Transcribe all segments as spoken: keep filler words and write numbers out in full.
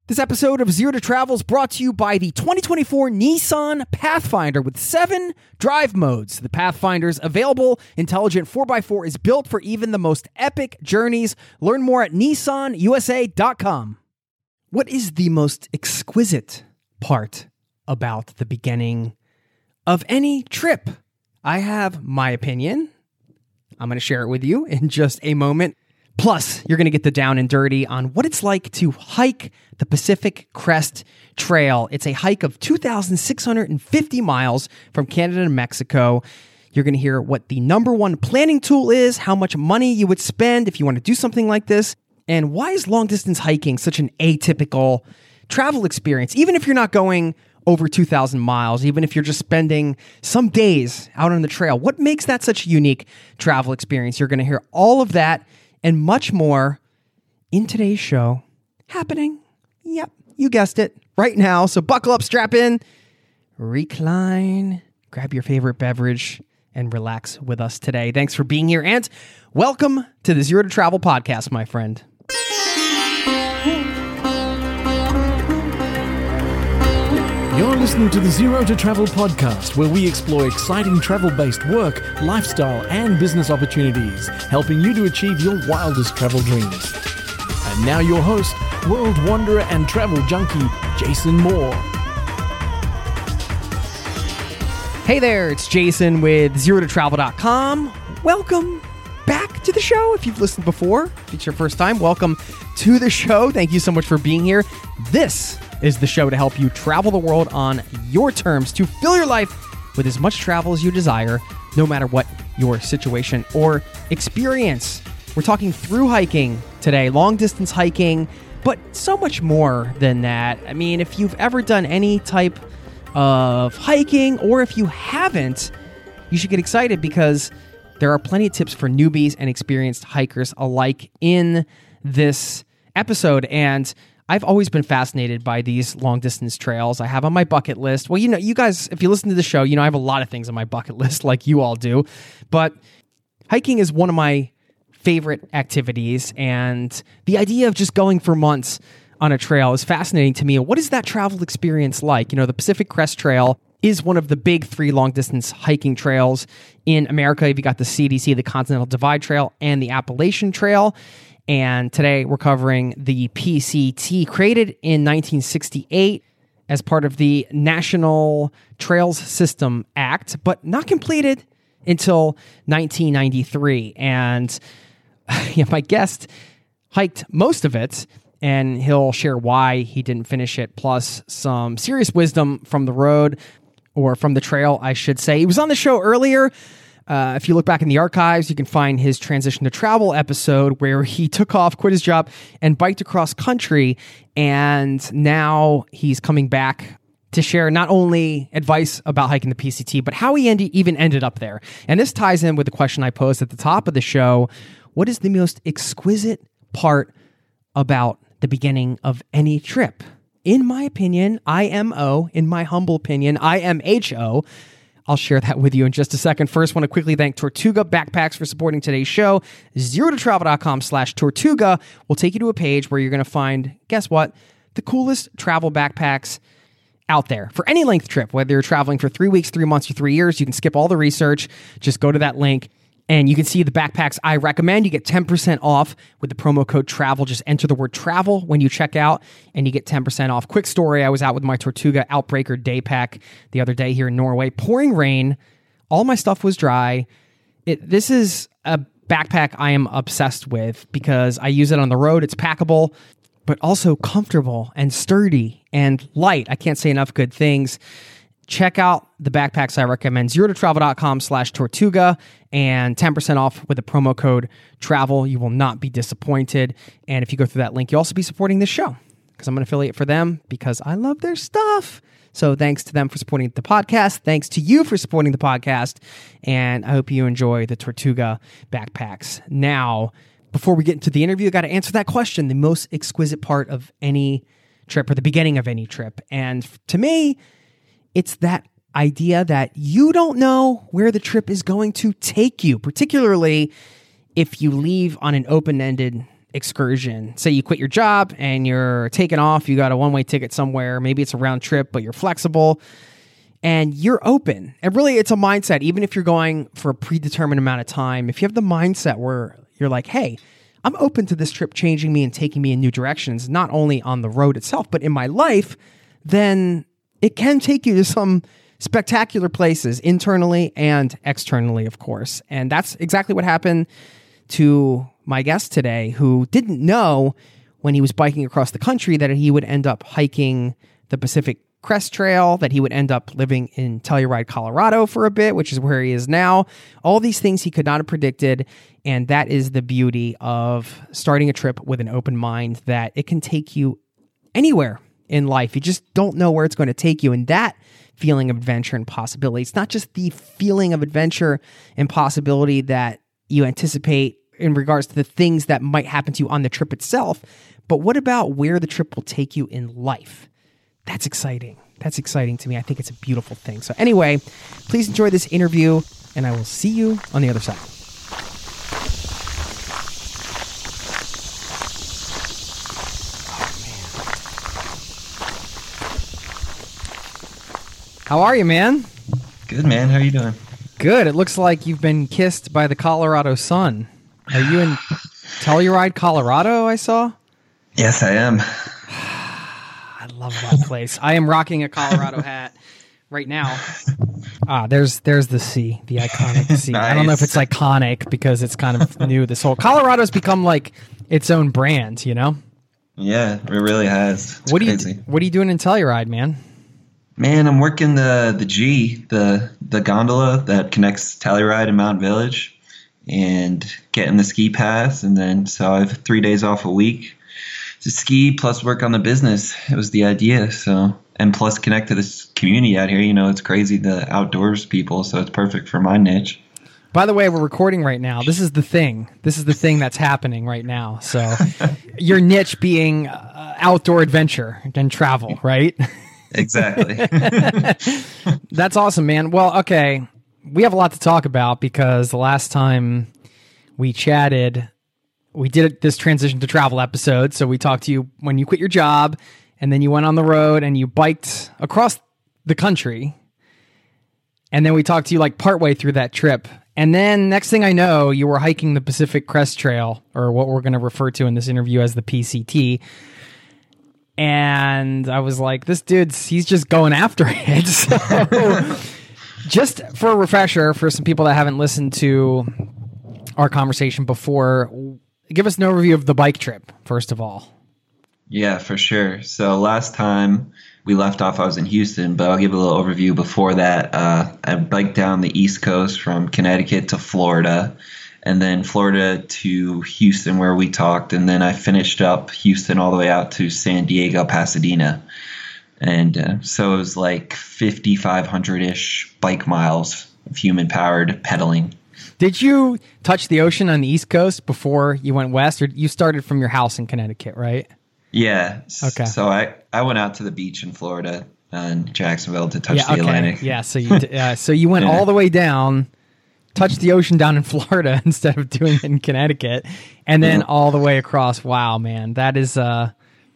This episode of Zero to Travel is brought to you by the twenty twenty-four Nissan Pathfinder with seven drive modes. The Pathfinder's available intelligent four by four is built for even the most epic journeys. Learn more at nissan u s a dot com. What is the most exquisite part about the beginning of any trip? I have my opinion. I'm going to share it with you in just a moment. Plus, you're going to get the down and dirty on what it's like to hike the Pacific Crest Trail. It's a hike of two thousand six hundred fifty miles from Canada to Mexico. You're going to hear what the number one planning tool is, how much money you would spend if you want to do something like this, and why is long-distance hiking such an atypical travel experience, even if you're not going over two thousand miles, even if you're just spending some days out on the trail. What makes that such a unique travel experience? You're going to hear all of that and much more in today's show, happening, yep, you guessed it, right now. So buckle up, strap in, recline, grab your favorite beverage, and relax with us today. Thanks for being here, and welcome to the Zero to Travel podcast, my friend. You're listening to the Zero to Travel podcast, where we explore exciting travel-based work, lifestyle, and business opportunities, helping you to achieve your wildest travel dreams. And now your host, world wanderer and travel junkie, Jason Moore. Hey there, it's Jason with zero to travel dot com. Welcome back to the show. If you've listened before, if it's your first time, welcome to the show. Thank you so much for being here. This is the show to help you travel the world on your terms, to fill your life with as much travel as you desire, no matter what your situation or experience. We're talking through hiking today, long distance hiking, but so much more than that. I mean, if you've ever done any type of hiking, or if you haven't, you should get excited because there are plenty of tips for newbies and experienced hikers alike in this episode. And I've always been fascinated by these long-distance trails I have on my bucket list. Well, you know, you guys, if you listen to the show, you know I have a lot of things on my bucket list like you all do. But hiking is one of my favorite activities, and the idea of just going for months on a trail is fascinating to me. What is that travel experience like? You know, the Pacific Crest Trail is one of the big three long-distance hiking trails in America. You've got the C D C, the Continental Divide Trail, and the Appalachian Trail. And today we're covering the P C T, created in nineteen sixty-eight as part of the National Trails System Act, but not completed until nineteen ninety-three. And yeah, my guest hiked most of it, and he'll share why he didn't finish it, plus some serious wisdom from the road, or from the trail, I should say. He was on the show earlier. Uh, if you look back in the archives, you can find his transition to travel episode where he took off, quit his job, and biked across country. And now he's coming back to share not only advice about hiking the P C T, but how he end- even ended up there. And this ties in with the question I posed at the top of the show. What is the most exquisite part about the beginning of any trip? In my opinion, I M O. In my humble opinion, I M H O. I'll share that with you in just a second. First, I want to quickly thank Tortuga Backpacks for supporting today's show. zero to travel dot com slash Tortuga will take you to a page where you're going to find, guess what, the coolest travel backpacks out there for any length trip. Whether you're traveling for three weeks, three months, or three years, you can skip all the research. Just go to that link, and you can see the backpacks I recommend. You get ten percent off with the promo code TRAVEL. Just enter the word travel when you check out, and you get ten percent off. Quick story, I was out with my Tortuga Outbreaker day pack the other day here in Norway. Pouring rain. All my stuff was dry. It, this is a backpack I am obsessed with because I use it on the road. It's packable, but also comfortable and sturdy and light. I can't say enough good things. Check out the backpacks I recommend, zero to travel dot com slash Tortuga, and ten percent off with the promo code TRAVEL. You will not be disappointed. And if you go through that link, you'll also be supporting this show because I'm an affiliate for them because I love their stuff. So thanks to them for supporting the podcast. Thanks to you for supporting the podcast. And I hope you enjoy the Tortuga backpacks. Now, before we get into the interview, I got to answer that question, the most exquisite part of any trip or the beginning of any trip. And to me, it's that idea that you don't know where the trip is going to take you, particularly if you leave on an open-ended excursion. Say you quit your job and you're taking off, you got a one-way ticket somewhere, maybe it's a round trip, but you're flexible and you're open. And really it's a mindset, even if you're going for a predetermined amount of time, if you have the mindset where you're like, hey, I'm open to this trip changing me and taking me in new directions, not only on the road itself, but in my life, then it can take you to some spectacular places internally and externally, of course. And that's exactly what happened to my guest today, who didn't know when he was biking across the country that he would end up hiking the Pacific Crest Trail, that he would end up living in Telluride, Colorado for a bit, which is where he is now. All these things he could not have predicted. And that is the beauty of starting a trip with an open mind, that it can take you anywhere in life. You just don't know where it's going to take you. And that feeling of adventure and possibility, it's not just the feeling of adventure and possibility that you anticipate in regards to the things that might happen to you on the trip itself, but what about where the trip will take you in life? That's exciting. That's exciting to me. I think it's a beautiful thing. So anyway, please enjoy this interview, and I will see you on the other side. How are you, man? Good, man. How are you doing? Good. It looks like you've been kissed by the Colorado sun. Are you in Telluride, Colorado, I saw? Yes, I am. I love that place. I am rocking a Colorado hat right now. Ah, there's there's the sea, the iconic sea. Nice. I don't know if it's iconic because it's kind of new. This whole Colorado's become like its own brand, you know? Yeah, it really has. It's what crazy. do you What are you doing in Telluride, man? Man, I'm working the the G, the the gondola that connects Telluride and Mount Village, and getting the ski pass. And then so I have three days off a week to ski plus work on the business. It was the idea. So, and plus connect to this community out here. You know, it's crazy, the outdoors people. So it's perfect for my niche. By the way, we're recording right now. This is the thing. This is the thing that's happening right now. So your niche being uh, outdoor adventure and travel, right? Exactly. That's awesome, man. Well, okay. We have a lot to talk about because the last time we chatted, we did this transition to travel episode. So we talked to you when you quit your job and then you went on the road and you biked across the country. And then we talked to you like partway through that trip. And then next thing I know, you were hiking the Pacific Crest Trail, or what we're going to refer to in this interview as the P C T. And I was like, this dude's, he's just going after it. So just for a refresher, for some people that haven't listened to our conversation before, give us an overview of the bike trip, first of all. Yeah, for sure. So last time we left off, I was in Houston, but I'll give a little overview before that. Uh, I biked down the East Coast from Connecticut to Florida, and then Florida to Houston where we talked, and then I finished up Houston all the way out to San Diego, Pasadena. And uh, so it was like fifty-five hundred-ish bike miles of human-powered pedaling. Did you touch the ocean on the East Coast before you went west, or you started from your house in Connecticut, right? Yeah. Okay. So I, I went out to the beach in Florida and Jacksonville to touch yeah, the okay. Atlantic. Yeah, so you uh, so you went yeah. all the way down, touched the ocean down in Florida instead of doing it in Connecticut, and then yeah. all the way across. Wow, man, that is uh,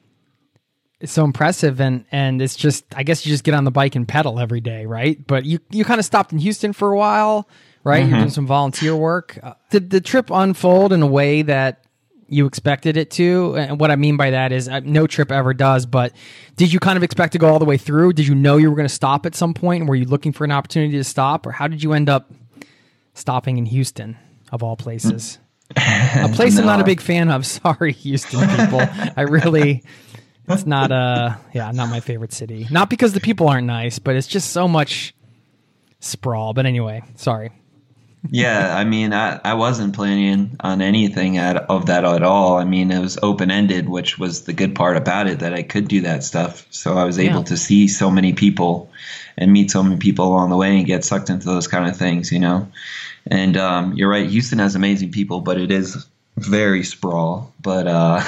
it's so impressive, and and it's just, I guess you just get on the bike and pedal every day, right? But you you kind of stopped in Houston for a while, right? Mm-hmm. You're doing some volunteer work. Uh, did the trip unfold in a way that you expected it to? And what I mean by that is uh, no trip ever does, but did you kind of expect to go all the way through? Did you know you were going to stop at some point? Were you looking for an opportunity to stop, or how did you end up stopping in Houston, of all places? A place no. I'm not a big fan of. Sorry, Houston people. I really, it's not uh yeah, not my favorite city. Not because the people aren't nice, but it's just so much sprawl. But anyway, sorry. Yeah, I mean, I, I wasn't planning on anything at, of that at all. I mean, it was open-ended, which was the good part about it, that I could do that stuff. So I was yeah. able to see so many people and meet so many people along the way and get sucked into those kind of things, you know. And um, you're right, Houston has amazing people, but it is very sprawl. But, uh,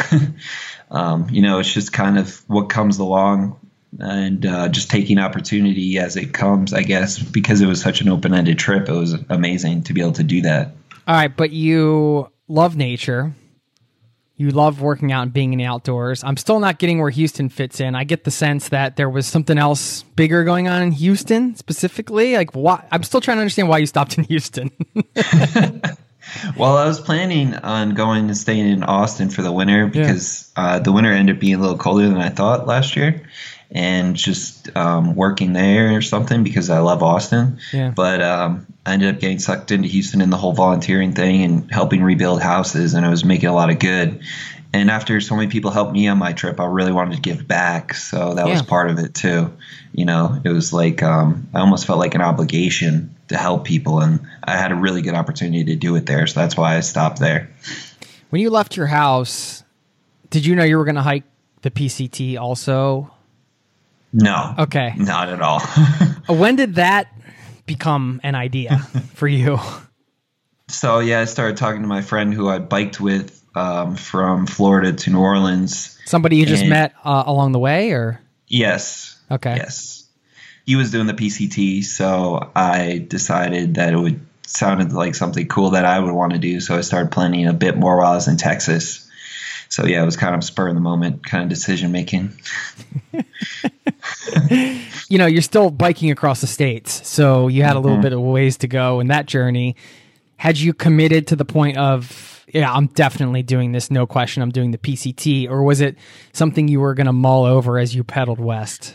um, you know, it's just kind of what comes along. And uh, just taking opportunity as it comes, I guess, because it was such an open-ended trip, it was amazing to be able to do that. All right, but you love nature. You love working out and being in the outdoors. I'm still not getting where Houston fits in. I get the sense that there was something else bigger going on in Houston specifically. Like, why? I'm still trying to understand why you stopped in Houston. Well, I was planning on going and staying in Austin for the winter because yeah. uh, the winter ended up being a little colder than I thought last year, and just um, working there or something because I love Austin. Yeah. But um, I ended up getting sucked into Houston in the whole volunteering thing and helping rebuild houses, and it was making a lot of good. And after so many people helped me on my trip, I really wanted to give back. So that yeah. was part of it too. You know, it was like um, I almost felt like an obligation to help people, and I had a really good opportunity to do it there. So that's why I stopped there. When you left your house, did you know you were going to hike the P C T also? No. Okay. Not at all. When did that become an idea for you? So yeah, I started talking to my friend who I biked with um, from Florida to New Orleans. Somebody you just met uh, along the way, or? Yes. Okay. Yes. He was doing the P C T, so I decided that it would sounded like something cool that I would want to do. So I started planning a bit more while I was in Texas. So yeah, it was kind of spur of the moment kind of decision making. You know, you're still biking across the states, so you had a little mm-hmm. bit of ways to go in that journey. Had you committed to the point of, yeah, I'm definitely doing this, no question, I'm doing the P C T, or was it something you were going to mull over as you pedaled west?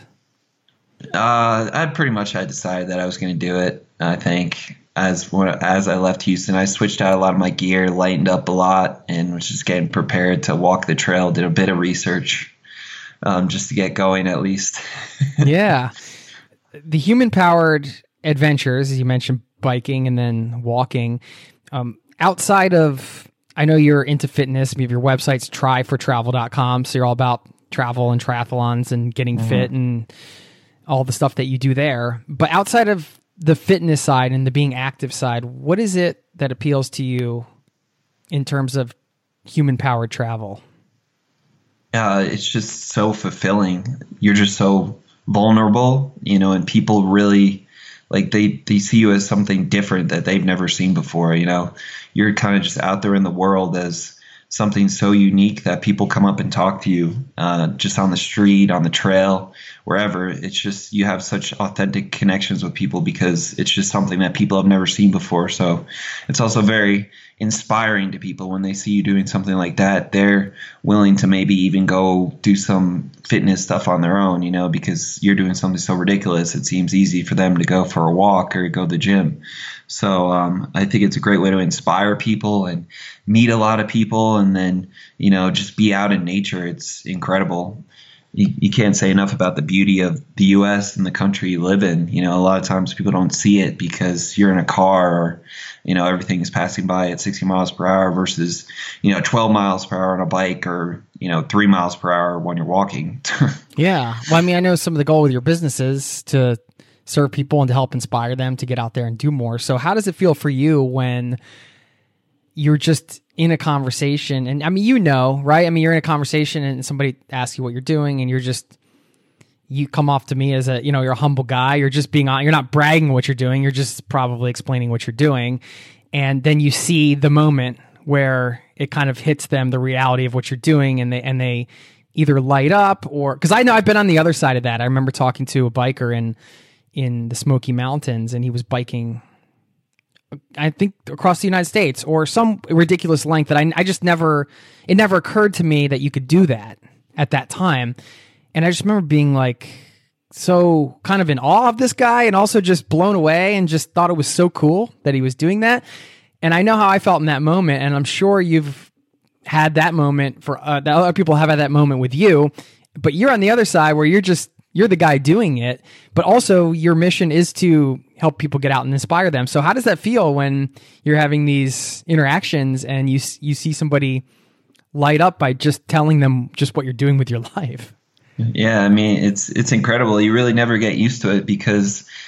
Uh, I pretty much had decided that I was going to do it. I think as as I left Houston, I switched out a lot of my gear, lightened up a lot, and was just getting prepared to walk the trail. Did a bit of research um, just to get going, at least. Yeah, the human-powered adventures, as you mentioned, biking and then walking. Um, outside of, I know you're into fitness. Maybe your website's try for travel dot com, so you're all about travel and triathlons and getting mm-hmm. fit and all the stuff that you do there. But outside of the fitness side and the being active side, what is it that appeals to you in terms of human-powered travel? Uh, it's just so fulfilling. You're just so vulnerable, you know, and people really, like, they, they see you as something different that they've never seen before, you know. You're kind of just out there in the world as something so unique that people come up and talk to you uh, just on the street, on the trail, wherever. It's just, you have such authentic connections with people because it's just something that people have never seen before. So it's also very inspiring to people when they see you doing something like that. They're willing to maybe even go do some fitness stuff on their own, you know, because you're doing something so ridiculous. It seems easy for them to go for a walk or go to the gym. So um, I think it's a great way to inspire people and meet a lot of people, and then, you know, just be out in nature. It's incredible. You, you can't say enough about the beauty of the U S and the country you live in. You know, a lot of times people don't see it because you're in a car, or, you know, everything is passing by at sixty miles per hour versus, you know, twelve miles per hour on a bike, or, you know, three miles per hour when you're walking. Yeah. Well, I mean, I know some of the goal with your business is to serve people and to help inspire them to get out there and do more. So how does it feel for you when you're just in a conversation? And I mean, you know, right? I mean, you're in a conversation and somebody asks you what you're doing, and you're just, you come off to me as a, you know, you're a humble guy. You're just being on, you're not bragging what you're doing. You're just probably explaining what you're doing. And then you see the moment where it kind of hits them, the reality of what you're doing, and they, and they either light up, or, cause I know I've been on the other side of that. I remember talking to a biker in, in the Smoky Mountains, and he was biking, I think, across the United States or some ridiculous length that I, I just never, it never occurred to me that you could do that at that time. And I just remember being like, so kind of in awe of this guy, and also just blown away, and just thought it was so cool that he was doing that. And I know how I felt in that moment. And I'm sure you've had that moment for uh, that other people have had that moment with you, but you're on the other side where you're just, you're the guy doing it, but also your mission is to help people get out and inspire them. So how does that feel when you're having these interactions and you you see somebody light up by just telling them just what you're doing with your life? Yeah, I mean, it's it's incredible. You really never get used to it because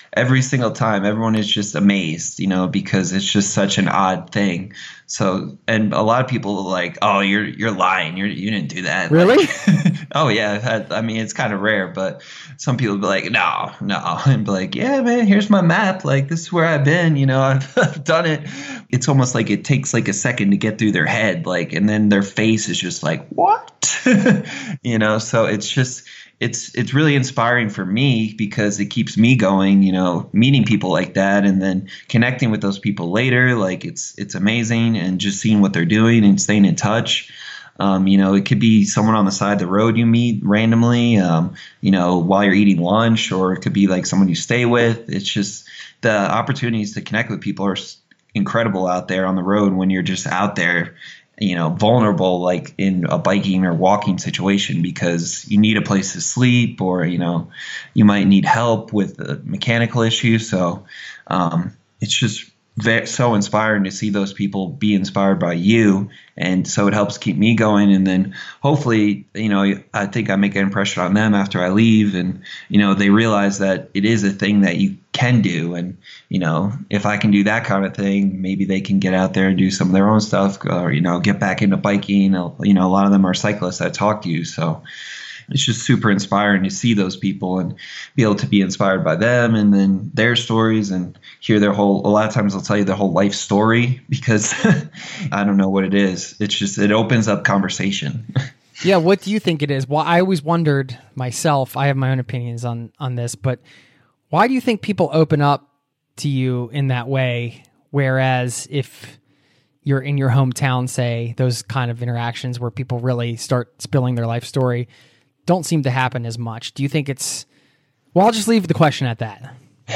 every single time, everyone is just amazed, you know, because it's just such an odd thing. So, and a lot of people are like, oh, you're you're lying. You're, you didn't do that. Really? Like, oh, yeah. I, I mean, it's kind of rare, but some people be like, no, no. And be like, yeah, man, here's my map. Like, this is where I've been. You know, I've, I've done it. It's almost like it takes like a second to get through their head. Like, and then their face is just like, what? You know, so it's just, it's it's really inspiring for me because it keeps me going, you know, meeting people like that and then connecting with those people later. Like it's it's amazing, and just seeing what they're doing and staying in touch. Um, you know, it could be someone on the side of the road you meet randomly, um, you know, while you're eating lunch, or it could be like someone you stay with. It's just the opportunities to connect with people are incredible out there on the road when you're just out there, you know, vulnerable, like in a biking or walking situation, because you need a place to sleep, or, you know, you might need help with a mechanical issue. So um, it's just very, so inspiring to see those people be inspired by you. And so it helps keep me going. And then hopefully, you know, I think I make an impression on them after I leave, and, you know, they realize that it is a thing that you can do. And, you know, if I can do that kind of thing, maybe they can get out there and do some of their own stuff, or, you know, get back into biking. You know, a lot of them are cyclists that talk to you. So it's just super inspiring to see those people and be able to be inspired by them and then their stories, and hear their whole, a lot of times they'll tell you their whole life story, because I don't know what it is. It's just, it opens up conversation. Yeah. What do you think it is? Well, I always wondered myself, I have my own opinions on, on this, but why do you think people open up to you in that way? Whereas if you're in your hometown, say, those kind of interactions where people really start spilling their life story don't seem to happen as much. Do you think it's, well, I'll just leave the question at that.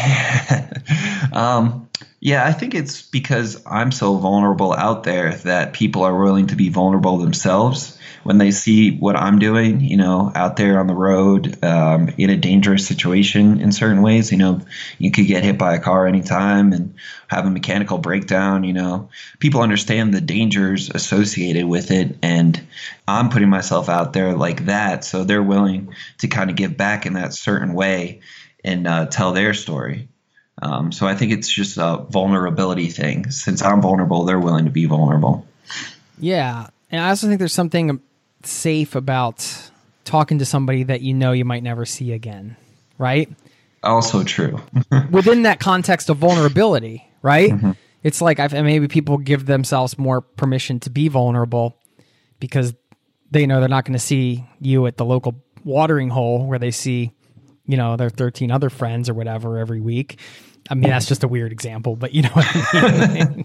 um, yeah, I think it's because I'm so vulnerable out there that people are willing to be vulnerable themselves when they see what I'm doing, you know, out there on the road, um, in a dangerous situation in certain ways. You know, you could get hit by a car anytime and have a mechanical breakdown. You know, people understand the dangers associated with it, and I'm putting myself out there like that, so they're willing to kind of give back in that certain way and uh, tell their story. Um, so I think it's just a vulnerability thing. Since I'm vulnerable, they're willing to be vulnerable. Yeah. And I also think there's something safe about talking to somebody that you know you might never see again, right? Also true. Within that context of vulnerability, right? Mm-hmm. It's like I've, maybe people give themselves more permission to be vulnerable because they know they're not going to see you at the local watering hole where they see, you know, their thirteen other friends or whatever every week. I mean, that's just a weird example, but you know what I mean?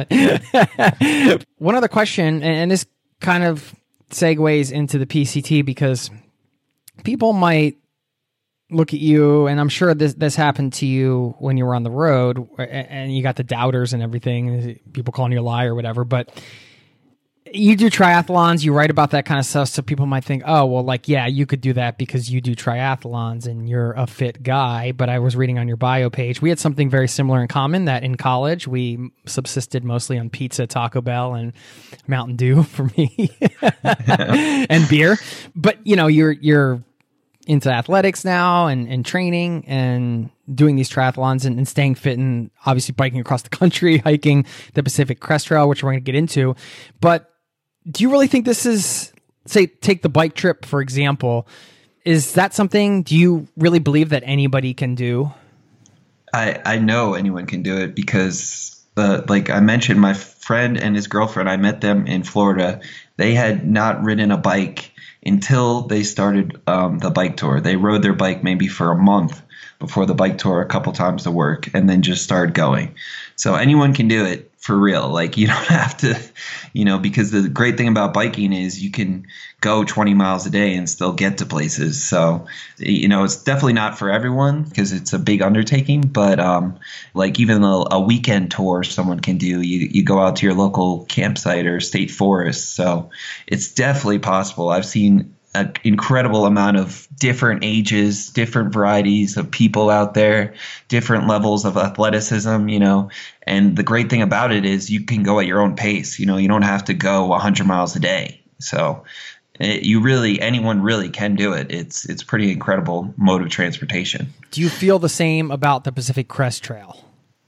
Yeah. One other question, and this kind of segues into the P C T, because people might look at you, and I'm sure this this happened to you when you were on the road, and you got the doubters and everything, people calling you a liar or whatever, but you do triathlons, you write about that kind of stuff, so people might think, oh, well, like, yeah, you could do that because you do triathlons and you're a fit guy. But I was reading on your bio page, we had something very similar in common, that in college we subsisted mostly on pizza, Taco Bell, and Mountain Dew for me, and beer. But, you know, you're you're into athletics now, and, and training and doing these triathlons, and, and staying fit, and obviously biking across the country, hiking the Pacific Crest Trail, which we're going to get into. But do you really think this is, say, take the bike trip, for example, is that something, do you really believe that anybody can do? I, I know anyone can do it, because uh, like I mentioned, my friend and his girlfriend, I met them in Florida. They had not ridden a bike until they started um, the bike tour. They rode their bike maybe for a month before the bike tour, a couple times to work, and then just started going. So anyone can do it for real. Like, you don't have to, you know, because the great thing about biking is you can go twenty miles a day and still get to places. So, you know, it's definitely not for everyone because it's a big undertaking, but um, like even a, a weekend tour someone can do. You, you go out to your local campsite or state forest. So it's definitely possible. I've seen an incredible amount of different ages, different varieties of people out there, different levels of athleticism, you know, and the great thing about it is you can go at your own pace. You know, you don't have to go one hundred miles a day. So it, you really, anyone really can do it. It's it's pretty incredible mode of transportation. Do you feel the same about the Pacific Crest Trail?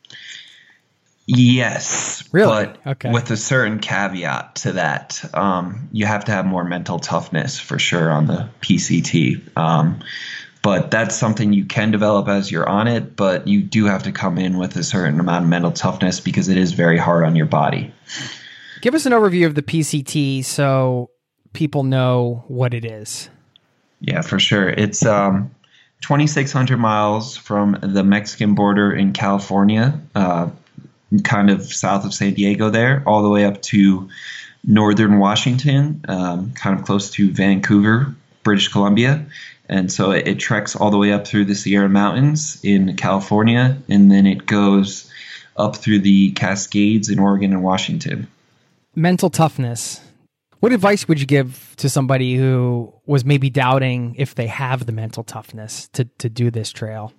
Yes, really? But okay. With a certain caveat to that. Um, you have to have more mental toughness for sure on the P C T. Um, but that's something you can develop as you're on it, but you do have to come in with a certain amount of mental toughness because it is very hard on your body. Give us an overview of the P C T so people know what it is. Yeah, for sure. It's um, twenty-six hundred miles from the Mexican border in California, uh, kind of south of San Diego there, all the way up to northern Washington, um, kind of close to Vancouver, British Columbia. And so it, it treks all the way up through the Sierra Mountains in California, and then it goes up through the Cascades in Oregon and Washington. Mental toughness. What advice would you give to somebody who was maybe doubting if they have the mental toughness to, to do this trail?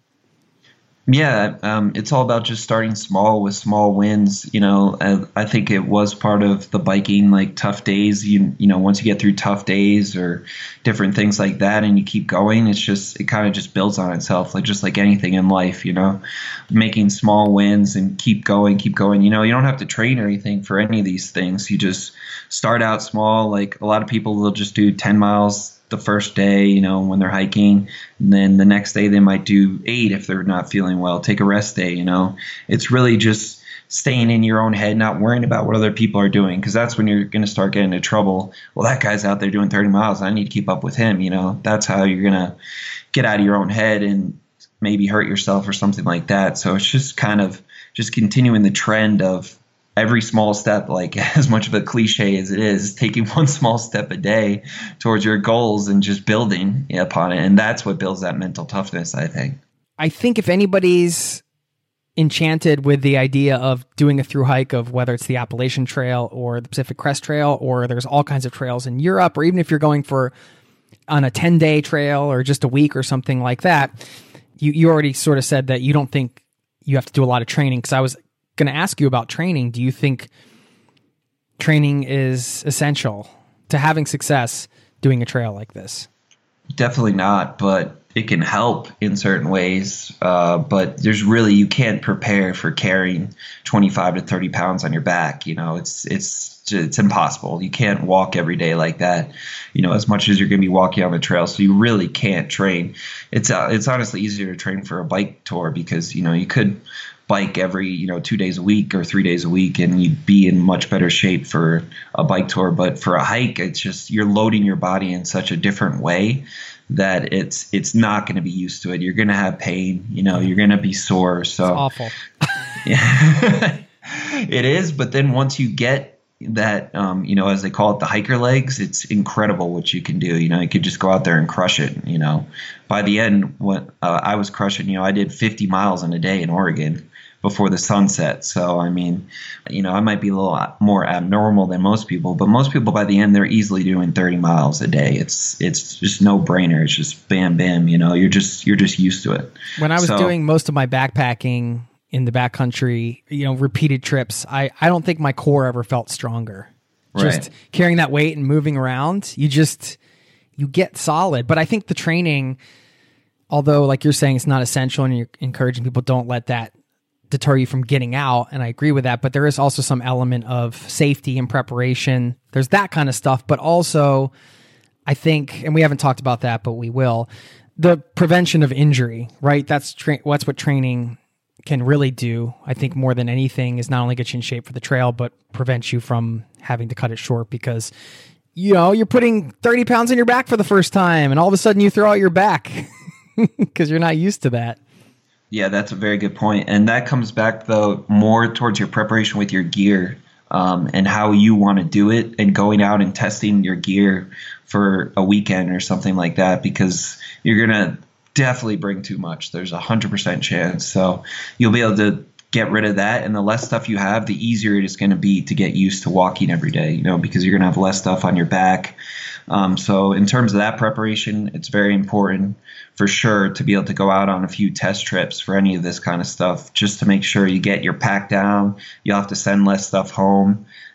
Yeah, um, it's all about just starting small with small wins. You know, I, I think it was part of the biking, like tough days. You you know, once you get through tough days or different things like that, and you keep going, it's just it kind of just builds on itself, like just like anything in life. You know, making small wins and keep going, keep going. You know, you don't have to train or anything for any of these things. You just start out small. Like a lot of people will just do ten miles the first day, you know, when they're hiking, and then the next day they might do eight if they're not feeling well, take a rest day, you know. It's really just staying in your own head, not worrying about what other people are doing, because that's when you're going to start getting into trouble. Well, that guy's out there doing thirty miles. I need to keep up with him, you know. That's how you're going to get out of your own head and maybe hurt yourself or something like that. So it's just kind of just continuing the trend of every small step, like as much of a cliche as it is, taking one small step a day towards your goals and just building upon it. And that's what builds that mental toughness, I think. I think if anybody's enchanted with the idea of doing a through hike of whether it's the Appalachian Trail or the Pacific Crest Trail, or there's all kinds of trails in Europe, or even if you're going for on a ten day trail or just a week or something like that, you, you already sort of said that you don't think you have to do a lot of training. Because I was going to ask you about training. Do you think training is essential to having success doing a trail like this? Definitely not, but it can help in certain ways. Uh, but there's really, you can't prepare for carrying twenty-five to thirty pounds on your back. You know, it's, it's, it's impossible. You can't walk every day like that, you know, as much as you're going to be walking on the trail. So you really can't train. It's, uh, it's honestly easier to train for a bike tour because, you know, you could bike every, you know, two days a week or three days a week, and you'd be in much better shape for a bike tour. But for a hike, it's just, you're loading your body in such a different way that it's, it's not going to be used to it. You're going to have pain, you know, you're going to be sore. So it's awful. Yeah, it is. But then once you get that, um, you know, as they call it, the hiker legs, it's incredible what you can do. You know, you could just go out there and crush it. You know, by the end, what uh, I was crushing, you know, I did fifty miles in a day in Oregon before the sunset. So, I mean, you know, I might be a little more abnormal than most people, but most people by the end, they're easily doing thirty miles a day. It's, it's just no brainer. It's just bam, bam, you know, you're just, you're just used to it. When I was so, doing most of my backpacking in the backcountry, you know, repeated trips, I, I don't think my core ever felt stronger. Just right. Carrying that weight and moving around, you just, you get solid. But I think the training, although like you're saying, it's not essential and you're encouraging people, don't let that deter you from getting out, and I agree with that, but there is also some element of safety and preparation. There's that kind of stuff, but also I think, and we haven't talked about that, but we will, the prevention of injury, right? That's tra- what's what training can really do. I think more than anything is not only get you in shape for the trail, but prevent you from having to cut it short because, you know, you're putting thirty pounds on your back for the first time and all of a sudden you throw out your back because you're not used to that. Yeah, that's a very good point. And that comes back, though, more towards your preparation with your gear um, and how you want to do it and going out and testing your gear for a weekend or something like that, because you're going to definitely bring too much. There's a one hundred percent chance. So you'll be able to get rid of that. And the less stuff you have, the easier it is going to be to get used to walking every day, you know, because you're going to have less stuff on your back. Um, so in terms of that preparation, it's very important for sure to be able to go out on a few test trips for any of this kind of stuff, just to make sure you get your pack down. You'll have to send less stuff home.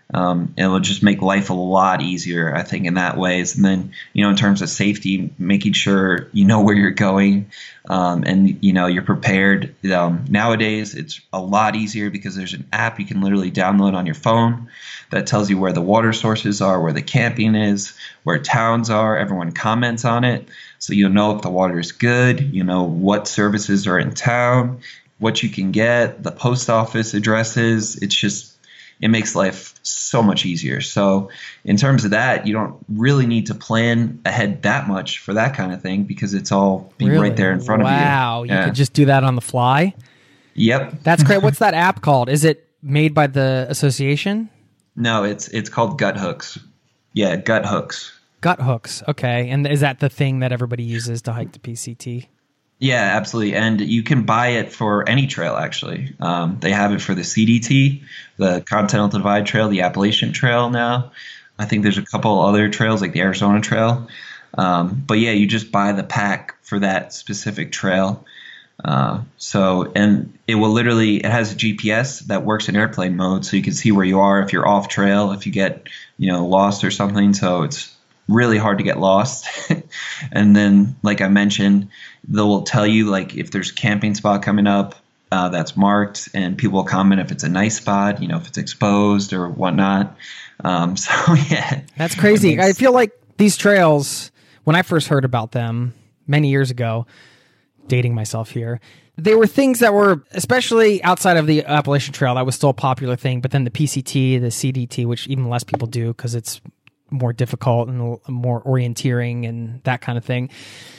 Um, it will just make life a lot easier, I think, in that ways. And then, you know, in terms of safety, making sure you know where you're going, um, and, you know, you're prepared. Um, nowadays, it's a lot easier because there's an app you can literally download on your phone that tells you where the water sources are, where the camping is, where towns are. Everyone comments on it. So you'll know if the water is good, you know what services are in town, what you can get, the post office addresses. It's just, it makes life so much easier. So in terms of that, you don't really need to plan ahead that much for that kind of thing because it's all be Really? right there in front wow. of you. Wow, you Yeah. could just do that on the fly? Yep. That's great. What's that app called? Is it made by the association? No, it's it's called Gut Hooks. Yeah, Gut Hooks. Gut Hooks. Okay. And is that the thing that everybody uses to hike the P C T? Yeah, absolutely. And you can buy it for any trail, actually. Um, they have it for the C D T, the Continental Divide Trail, the Appalachian Trail now. I think there's a couple other trails like the Arizona Trail. Um, but yeah, you just buy the pack for that specific trail. Uh, so, and it will literally, it has a G P S that works in airplane mode, so you can see where you are if you're off trail, if you get, you know, lost or something. So it's really hard to get lost. And then, like I mentioned, they will tell you like if there's a camping spot coming up uh, that's marked, and people will comment if it's a nice spot, you know, if it's exposed or whatnot. Um, so yeah, That's crazy. It makes- I feel like these trails, when I first heard about them many years ago, dating myself here, they were things that were, especially outside of the Appalachian Trail, that was still a popular thing. But then the P C T, the C D T, which even less people do because it's more difficult and more orienteering and that kind of thing,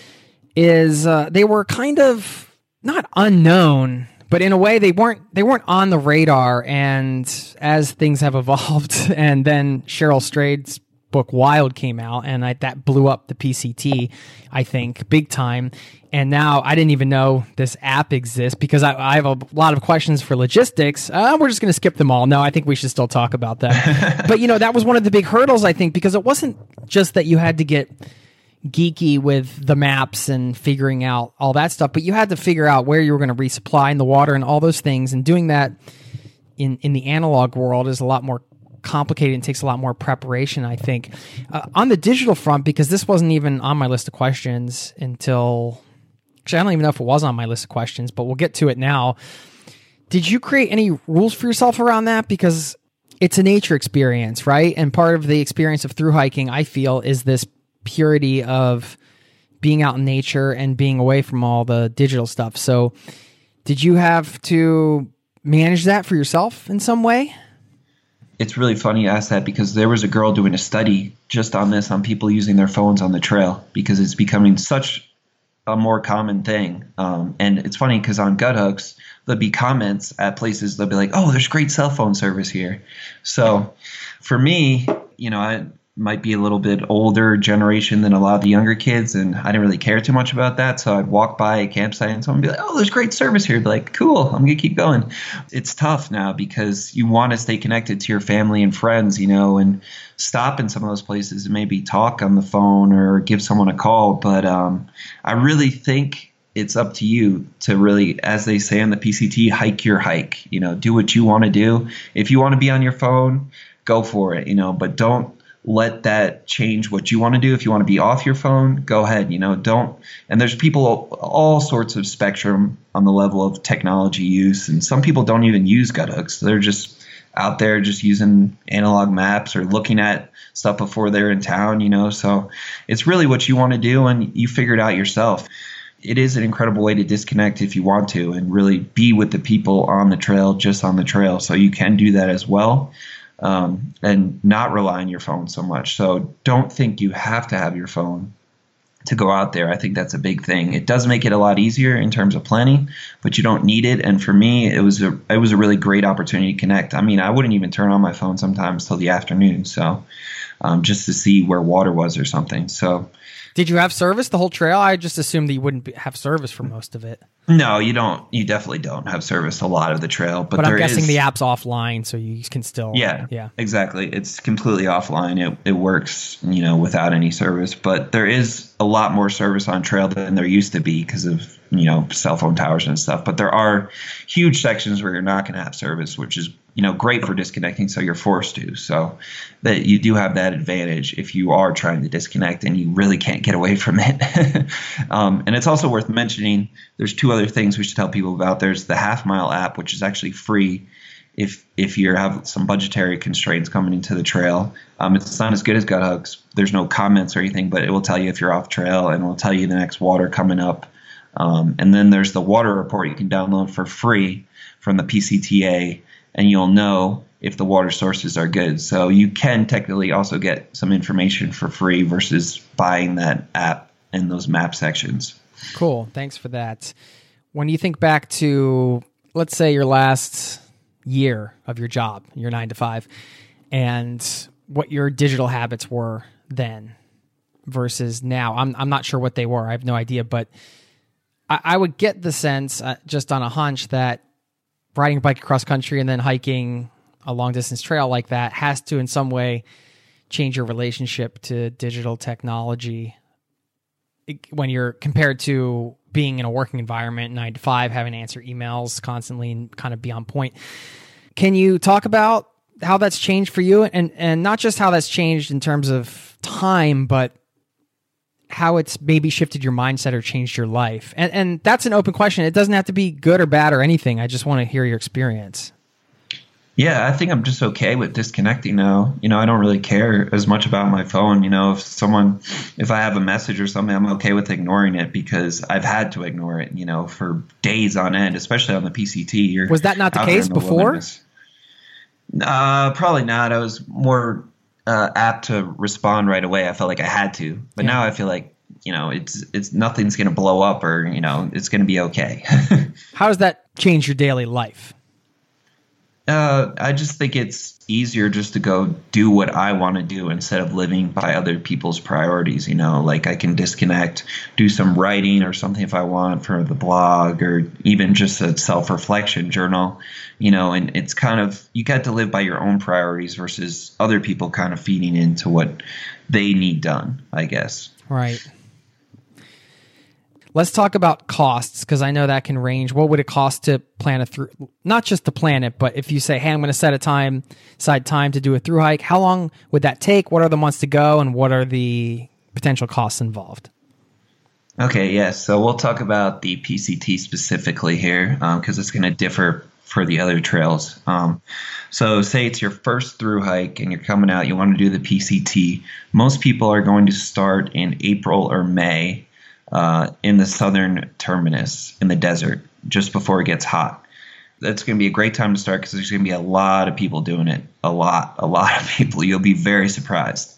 is uh, they were kind of not unknown, but in a way they weren't they weren't on the radar. And as things have evolved, and then Cheryl Strayed's book Wild came out, and I, that blew up the P C T, I think, big time. And now I didn't even know this app exists because I, I have a lot of questions for logistics. Uh, we're just going to skip them all. No, I think we should still talk about that. But, you know, that was one of the big hurdles, I think, because it wasn't just that you had to get geeky with the maps and figuring out all that stuff, but you had to figure out where you were going to resupply in the water and all those things. And doing that in, in the analog world is a lot more complicated and takes a lot more preparation, I think. Uh, on the digital front, because this wasn't even on my list of questions until... Actually, I don't even know if it was on my list of questions, but we'll get to it now. Did you create any rules for yourself around that? Because it's a nature experience, right? And part of the experience of thru hiking, I feel, is this purity of being out in nature and being away from all the digital stuff. So did you have to manage that for yourself in some way? It's really funny you ask that because there was a girl doing a study just on this, on people using their phones on the trail, because it's becoming such a more common thing. Um, and it's funny because on Gut Hooks, there'll be comments at places, they'll be like, oh, there's great cell phone service here. So for me, you know, I might be a little bit older generation than a lot of the younger kids, and I didn't really care too much about that. So I'd walk by a campsite and someone would be like, oh, there's great service here. I'd be like, cool, I'm going to keep going. It's tough now because you want to stay connected to your family and friends, you know, and stop in some of those places and maybe talk on the phone or give someone a call. But um, I really think it's up to you to really, as they say on the P C T, hike your hike, you know, do what you want to do. If you want to be on your phone, go for it, you know, but don't let that change what you want to do. If you want to be off your phone, go ahead, you know, don't. And there's people all sorts of spectrum on the level of technology use. And some people don't even use Gut Hooks. They're just out there just using analog maps or looking at stuff before they're in town, you know. So it's really what you want to do, and you figure it out yourself. It is an incredible way to disconnect if you want to and really be with the people on the trail, just on the trail. So you can do that as well. Um, and not rely on your phone so much. So don't think you have to have your phone to go out there. I think that's a big thing. It does make it a lot easier in terms of planning, but you don't need it. And for me, it was a it was a really great opportunity to connect. I mean, I wouldn't even turn on my phone sometimes till the afternoon, so um, just to see where water was or something. So, did you have service the whole trail? I just assumed that you wouldn't be, have service for most of it. No, you don't. You definitely don't have service a lot of the trail. But, but I'm there guessing is, the app's offline, so you can still. Yeah, yeah, exactly. It's completely offline. It it works, you know, without any service. But there is a lot more service on trail than there used to be because of, you know, cell phone towers and stuff. But there are huge sections where you're not going to have service, which is, you know, great for disconnecting. So you're forced to. So that you do have that advantage if you are trying to disconnect and you really can't get away from it. um, and it's also worth mentioning, there's two other things we should tell people about. There's the Half Mile app, which is actually free if if you have some budgetary constraints coming into the trail. Um, it's not as good as GutHugs. There's no comments or anything, but it will tell you if you're off trail and it will tell you the next water coming up. Um, and then there's the water report you can download for free from the P C T A, and you'll know if the water sources are good. So you can technically also get some information for free versus buying that app and those map sections. Cool. Thanks for that. When you think back to, let's say, your last year of your job, your nine to five, and what your digital habits were then versus now, I'm I'm not sure what they were. I have no idea, but I, I would get the sense, uh, just on a hunch, that riding a bike across country and then hiking a long distance trail like that has to in some way change your relationship to digital technology when you're compared to being in a working environment, nine to five, having to answer emails constantly and kind of be on point. Can you talk about how that's changed for you, and, and not just how that's changed in terms of time, but how it's maybe shifted your mindset or changed your life? And, and that's an open question. It doesn't have to be good or bad or anything. I just want to hear your experience. Yeah, I think I'm just okay with disconnecting now. You know, I don't really care as much about my phone. You know, if someone, if I have a message or something, I'm okay with ignoring it because I've had to ignore it, you know, for days on end, especially on the P C T. You're Was that not the case the before? wilderness. Uh, probably not. I was more uh, apt to respond right away. I felt like I had to, but Yeah. now I feel like, you know, it's it's nothing's going to blow up, or, you know, it's going to be okay. How does that change your daily life? Uh, I just think it's easier just to go do what I want to do instead of living by other people's priorities. You know, like I can disconnect, do some writing or something if I want for the blog, or even just a self-reflection journal, you know, and it's kind of, you get to live by your own priorities versus other people kind of feeding into what they need done, I guess. Right. Let's talk about costs, because I know that can range. What would it cost to plan a through, not just to plan it, but if you say, hey, I'm going to set a time, side time to do a through hike, how long would that take? What are the months to go, and what are the potential costs involved? Okay, yes. So we'll talk about the P C T specifically here, because um, it's going to differ for the other trails. Um, so say it's your first through hike and you're coming out, you want to do the P C T. Most people are going to start in April or May. Uh, in the southern terminus in the desert just before it gets hot. That's going to be a great time to start because there's going to be a lot of people doing it. A lot, a lot of people. You'll be very surprised.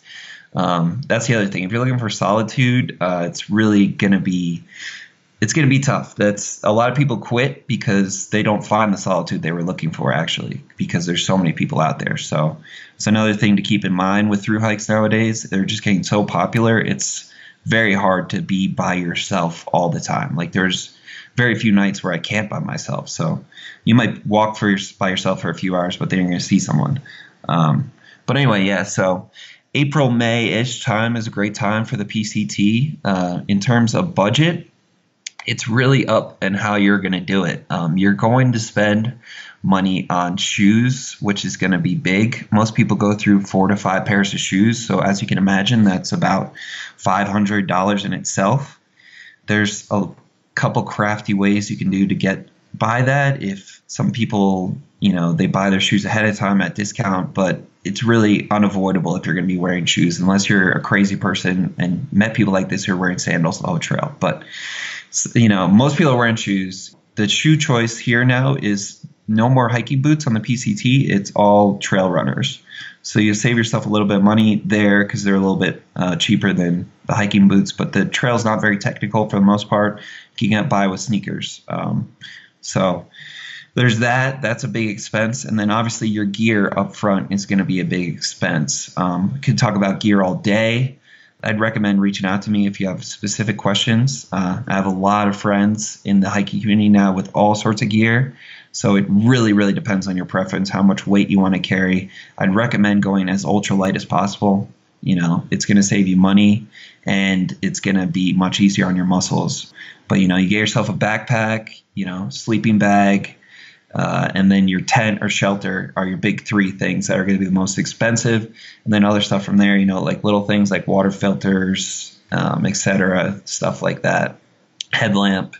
Um, that's the other thing. If you're looking for solitude, uh, it's really going to be, it's going to be tough. That's a lot of people quit because they don't find the solitude they were looking for, actually, because there's so many people out there. So it's another thing to keep in mind with through hikes nowadays. They're just getting so popular. It's very hard to be by yourself all the time. Like there's very few nights where I camp by myself. So you might walk for your, by yourself for a few hours, but then you're going to see someone. Um, but anyway, yeah, so April, May-ish time is a great time for the P C T. Uh, in terms of budget, it's really up in how you're going to do it. Um, you're going to spend money on shoes, which is going to be big. Most people go through four to five pairs of shoes. So as you can imagine, that's about five hundred dollars in itself. There's a couple crafty ways you can do to get by that. If some people, you know, they buy their shoes ahead of time at discount, but it's really unavoidable if you're going to be wearing shoes, unless you're a crazy person, and met people like this who are wearing sandals the whole trail. But, you know, most people are wearing shoes. The shoe choice here now is no more hiking boots on the P C T. It's all trail runners. So you save yourself a little bit of money there because they're a little bit uh, cheaper than the hiking boots. But the trail's not very technical for the most part. You can get by with sneakers. Um, so there's that. That's a big expense. And then obviously your gear up front is going to be a big expense. Um, we could talk about gear all day. I'd recommend reaching out to me if you have specific questions. Uh, I have a lot of friends in the hiking community now with all sorts of gear. So it really, really depends on your preference, how much weight you want to carry. I'd recommend going as ultralight as possible. You know, it's going to save you money and it's going to be much easier on your muscles. But, you know, you get yourself a backpack, you know, sleeping bag, uh, and then your tent or shelter are your big three things that are going to be the most expensive. And then other stuff from there, you know, like little things like water filters, um, et cetera, stuff like that, headlamp.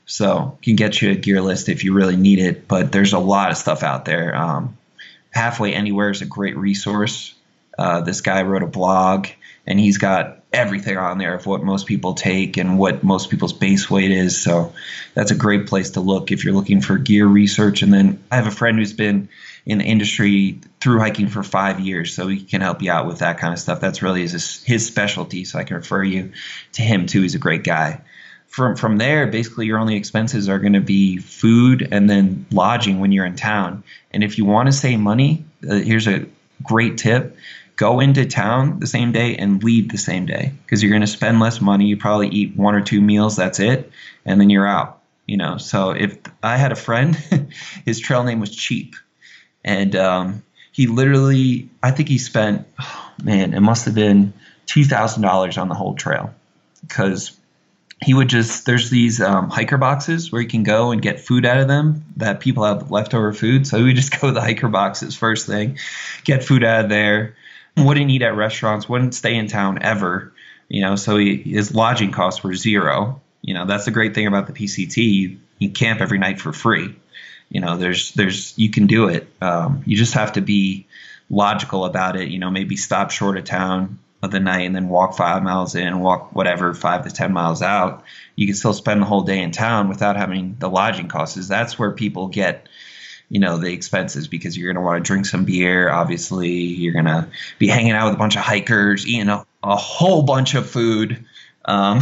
So you can get you a gear list if you really need it, but there's a lot of stuff out there. Um, Halfway Anywhere is a great resource. Uh, this guy wrote a blog, and he's got everything on there of what most people take and what most people's base weight is. So that's a great place to look if you're looking for gear research. And then I have a friend who's been in the industry through hiking for five years, so he can help you out with that kind of stuff. That's really his, his specialty, so I can refer you to him too. He's a great guy. From from there, basically your only expenses are going to be food and then lodging when you're in town. And if you want to save money, uh, here's a great tip. Go into town the same day and leave the same day, because you're going to spend less money. You probably eat one or two meals, that's it, and then you're out. You know, so if I had a friend, his trail name was Cheap, and um, he literally, I think he spent, oh, man, it must have been two thousand dollars on the whole trail, because he would just, there's these um, hiker boxes where you can go and get food out of them that people have leftover food. So he would just go to the hiker boxes first thing, get food out of there, wouldn't eat at restaurants, wouldn't stay in town ever, you know, so he, his lodging costs were zero. You know, that's the great thing about the P C T. You, you camp every night for free. You know, there's, there's, you can do it. Um, you just have to be logical about it. You know, maybe stop short of town of the night and then walk five miles in, walk whatever, five to ten miles out. You can still spend the whole day in town without having the lodging costs. That's where people get, you know, the expenses, because you're going to want to drink some beer. Obviously, you're going to be hanging out with a bunch of hikers, eating a, a whole bunch of food. Um,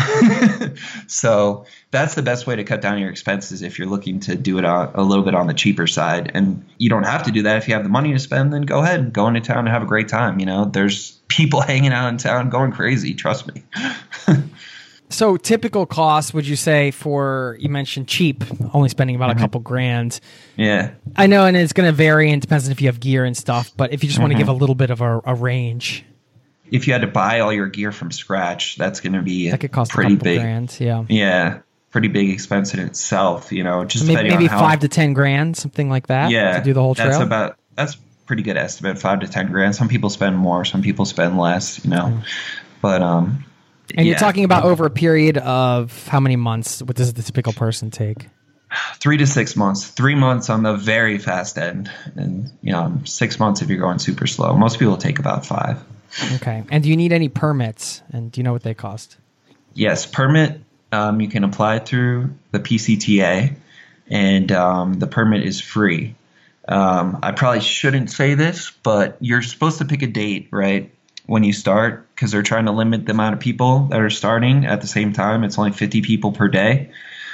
so that's the best way to cut down your expenses if you're looking to do it a, a little bit on the cheaper side. And you don't have to do that. If you have the money to spend, then go ahead and go into town and have a great time. You know, there's people hanging out in town going crazy. Trust me. So typical cost, would you say, for, you mentioned cheap, only spending about mm-hmm. a couple grand. Yeah. I know, and it's going to vary and depends on if you have gear and stuff, but if you just mm-hmm. want to give a little bit of a, a range. If you had to buy all your gear from scratch, that's going to be that could cost pretty a couple big. Grand, yeah. Yeah. Pretty big expense in itself, you know, just so maybe, maybe on how, five to ten grand, something like that. Yeah. To do the whole trail. That's about, that's pretty good estimate, five to ten grand. Some people spend more, some people spend less, you know, mm. but, um, and yeah. you're talking about over a period of how many months? What does the typical person take? Three to six months. Three months on the very fast end, and you know, six months if you're going super slow. Most people take about five. Okay. And do you need any permits? And do you know what they cost? Yes, permit. Um, you can apply through the P C T A, and um, the permit is free. Um, I probably shouldn't say this, but you're supposed to pick a date, right, when you start, because they're trying to limit the amount of people that are starting at the same time. It's only fifty people per day.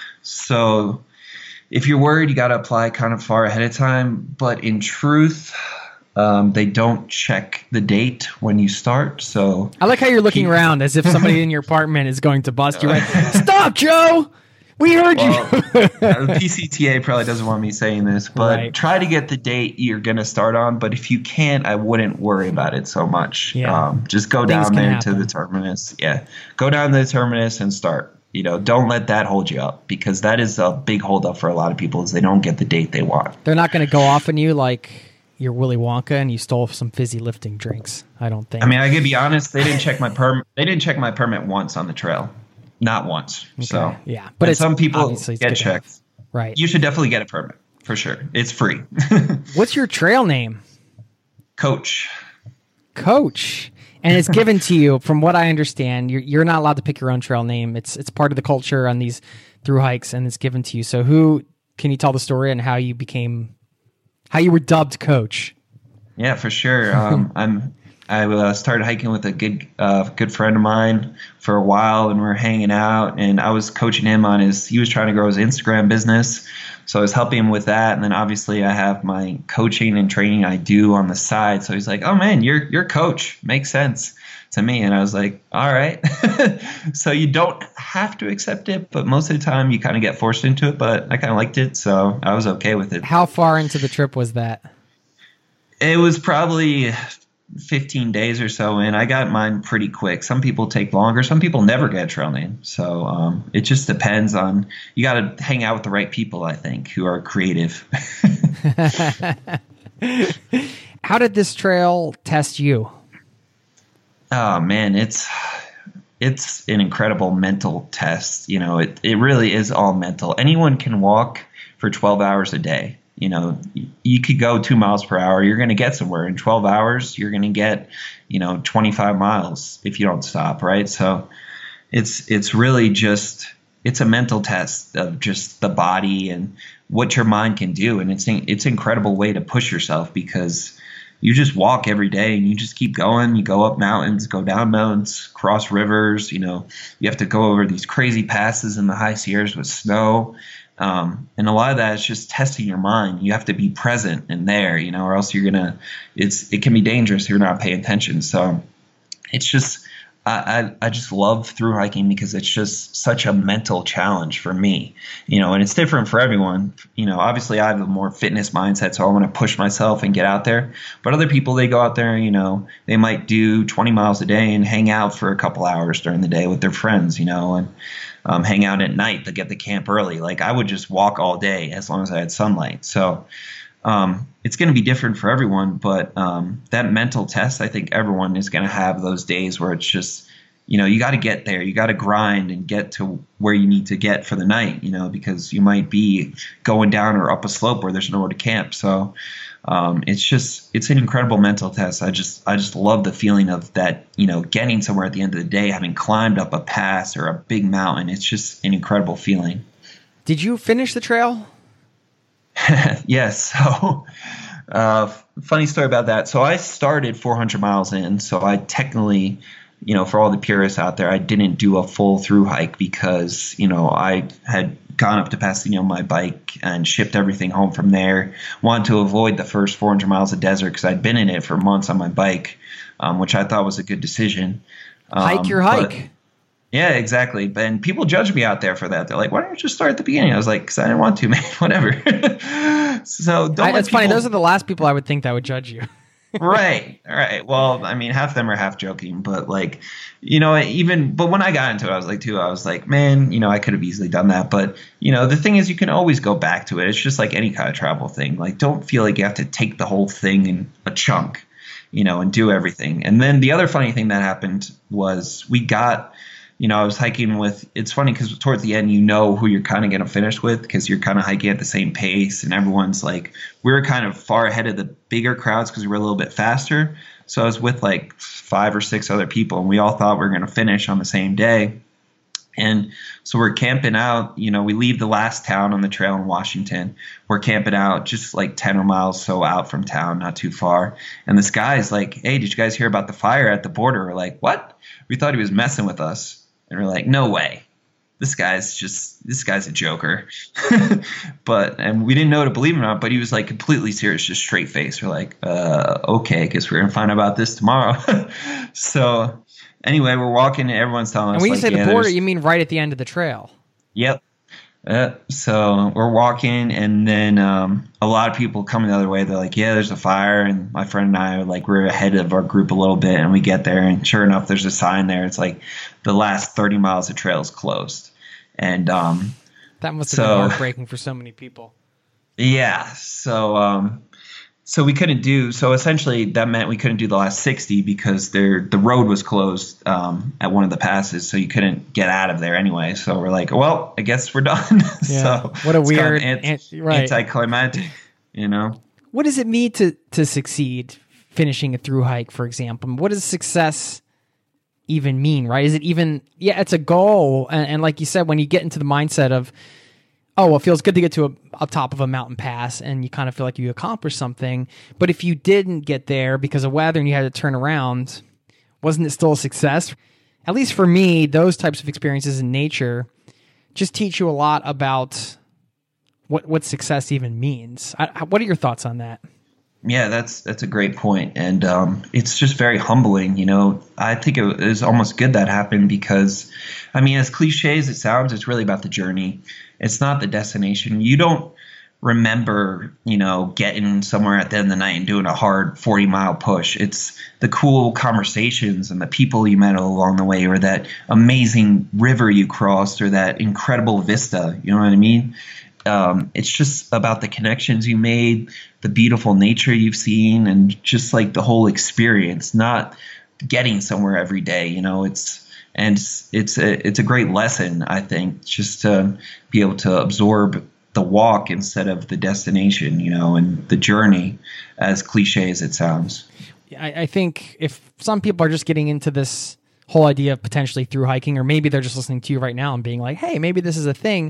So if you're worried, you got to apply kind of far ahead of time. But in truth, um, they don't check the date when you start. So I like how you're looking keep- around as if somebody in your apartment is going to bust you. Right? Stop, Joe! We heard well, you. The P C T A probably doesn't want me saying this, but right. Try to get the date you're going to start on. But if you can't, I wouldn't worry about it so much. Yeah. Um, just go Things down there happen. to the terminus. Yeah. Go down to the terminus and start. You know, don't let that hold you up, because that is a big holdup for a lot of people is they don't get the date they want. They're not going to go off on you like you're Willy Wonka and you stole some fizzy lifting drinks. I don't think. I mean, I could be honest. They didn't check my permit. They didn't check my permit once on the trail. Not once. Okay. So yeah, but it's, some people it's get checked. Right. You should definitely get a permit for sure. It's free. What's your trail name? Coach. Coach. And it's given to you, from what I understand. You're you're not allowed to pick your own trail name. It's it's part of the culture on these through hikes, and it's given to you. So who can you tell the story and how you became, how you were dubbed Coach? Yeah, for sure. Um, I'm. I uh, started hiking with a good uh, good friend of mine for a while, and we were hanging out, and I was coaching him on his, he was trying to grow his Instagram business. So I was helping him with that. And then obviously I have my coaching and training I do on the side. So he's like, oh man, you're, you're coach. Makes sense to me. And I was like, all right. So you don't have to accept it, but most of the time you kind of get forced into it, but I kind of liked it. So I was okay with it. How far into the trip was that? It was probably fifteen days or so in. I got mine pretty quick. Some people take longer. Some people never get a trail name. So um, it just depends on, you got to hang out with the right people, I think, who are creative. How did this trail test you? Oh man, it's it's an incredible mental test. You know, it, it really is all mental. Anyone can walk for twelve hours a day. You know, you could go two miles per hour. You're going to get somewhere. In twelve hours, you're going to get, you know, twenty-five miles if you don't stop, right? So it's it's really just, it's a mental test of just the body and what your mind can do. And it's it's an incredible way to push yourself, because you just walk every day and you just keep going. You go up mountains, go down mountains, cross rivers. You know, you have to go over these crazy passes in the high Sierras with snow. Um, and a lot of that is just testing your mind. You have to be present and there, you know, or else you're going to, it's, it can be dangerous if you're not paying attention. So it's just, I, I, I just love through hiking because it's just such a mental challenge for me, you know, and it's different for everyone. You know, obviously I have a more fitness mindset, so I want to push myself and get out there. But other people, they go out there, you know, they might do twenty miles a day and hang out for a couple hours during the day with their friends, you know, and um, hang out at night to get the camp early. Like I would just walk all day as long as I had sunlight. So Um, it's going to be different for everyone, but um, that mental test, I think everyone is going to have those days where it's just, you know, you got to get there, you got to grind and get to where you need to get for the night, you know, because you might be going down or up a slope where there's nowhere to camp. So um, it's just, it's an incredible mental test. I just, I just love the feeling of that, you know, getting somewhere at the end of the day, having climbed up a pass or a big mountain. It's just an incredible feeling. Did you finish the trail? Yes. So, uh, funny story about that. So I started four hundred miles in. So I technically, you know, for all the purists out there, I didn't do a full through hike because, you know, I had gone up to Pasadena on my bike and shipped everything home from there. Wanted to avoid the first four hundred miles of desert because I'd been in it for months on my bike, um, which I thought was a good decision. Um, hike your hike. But, yeah, exactly. And people judge me out there for that. They're like, why don't you just start at the beginning? I was like, because I didn't want to, man. Whatever. So don't I, let it's people... funny. Those are the last people I would think that would judge you. Right. Right. Well, I mean, half of them are half joking, but like, you know, even, but when I got into it, I was like, too, I was like, man, you know, I could have easily done that. But, you know, the thing is, you can always go back to it. It's just like any kind of travel thing. Like, don't feel like you have to take the whole thing in a chunk, you know, and do everything. And then the other funny thing that happened was we got, you know, I was hiking with, it's funny because towards the end, you know who you're kind of going to finish with because you're kind of hiking at the same pace and everyone's like, we were kind of far ahead of the bigger crowds because we were a little bit faster. So I was with like five or six other people and we all thought we were going to finish on the same day. And so we're camping out, you know, we leave the last town on the trail in Washington. We're camping out just like ten miles so out from town, not too far. And this guy's like, hey, did you guys hear about the fire at the border? We're like, what? We thought he was messing with us. And we're like, no way. This guy's just, this guy's a joker. But, and we didn't know to believe him or not, but he was like completely serious, just straight face. We're like, uh, okay, I guess we're going to find out about this tomorrow. So anyway, we're walking and everyone's telling us. And when you like, say yeah, the border, there's- you mean right at the end of the trail. Yep. Uh, so we're walking, and then um, a lot of people coming the other way. They're like, yeah, there's a fire. And my friend and I are like, we're ahead of our group a little bit. And we get there, and sure enough, there's a sign there. It's like the last thirty miles of trail is closed. And um, That must have so, been heartbreaking for so many people. Yeah. So um, so we couldn't do – so essentially that meant we couldn't do the last sixty because there the road was closed um, at one of the passes, so you couldn't get out of there anyway. So we're like, well, I guess we're done. Yeah. So what a it's kind of weird anti- an- right. anticlimactic, you know? What does it mean to, to succeed finishing a through hike, for example? What does success even mean, right? Is it even, yeah, it's a goal. And, and like you said, when you get into the mindset of, oh, well, it feels good to get to a, a top of a mountain pass and you kind of feel like you accomplished something. But if you didn't get there because of weather and you had to turn around, wasn't it still a success? At least for me, those types of experiences in nature just teach you a lot about what, what success even means. I, what are your thoughts on that? Yeah, that's that's a great point. And um, it's just very humbling, you know. I think it was almost good that happened because, I mean, as cliche as it sounds, it's really about the journey. It's not the destination. You don't, remember, you know, getting somewhere at the end of the night and doing a hard forty mile push. It's the cool conversations and the people you met along the way, or that amazing river you crossed, or that incredible vista. You know what I mean? Um, it's just about the connections you made, the beautiful nature you've seen, and just like the whole experience, not getting somewhere every day. You know, it's, and it's, it's a, it's a great lesson, I think, just to be able to absorb the walk instead of the destination, you know, and the journey, as cliche as it sounds. I, I think if some people are just getting into this whole idea of potentially through hiking, or maybe they're just listening to you right now and being like, hey, maybe this is a thing.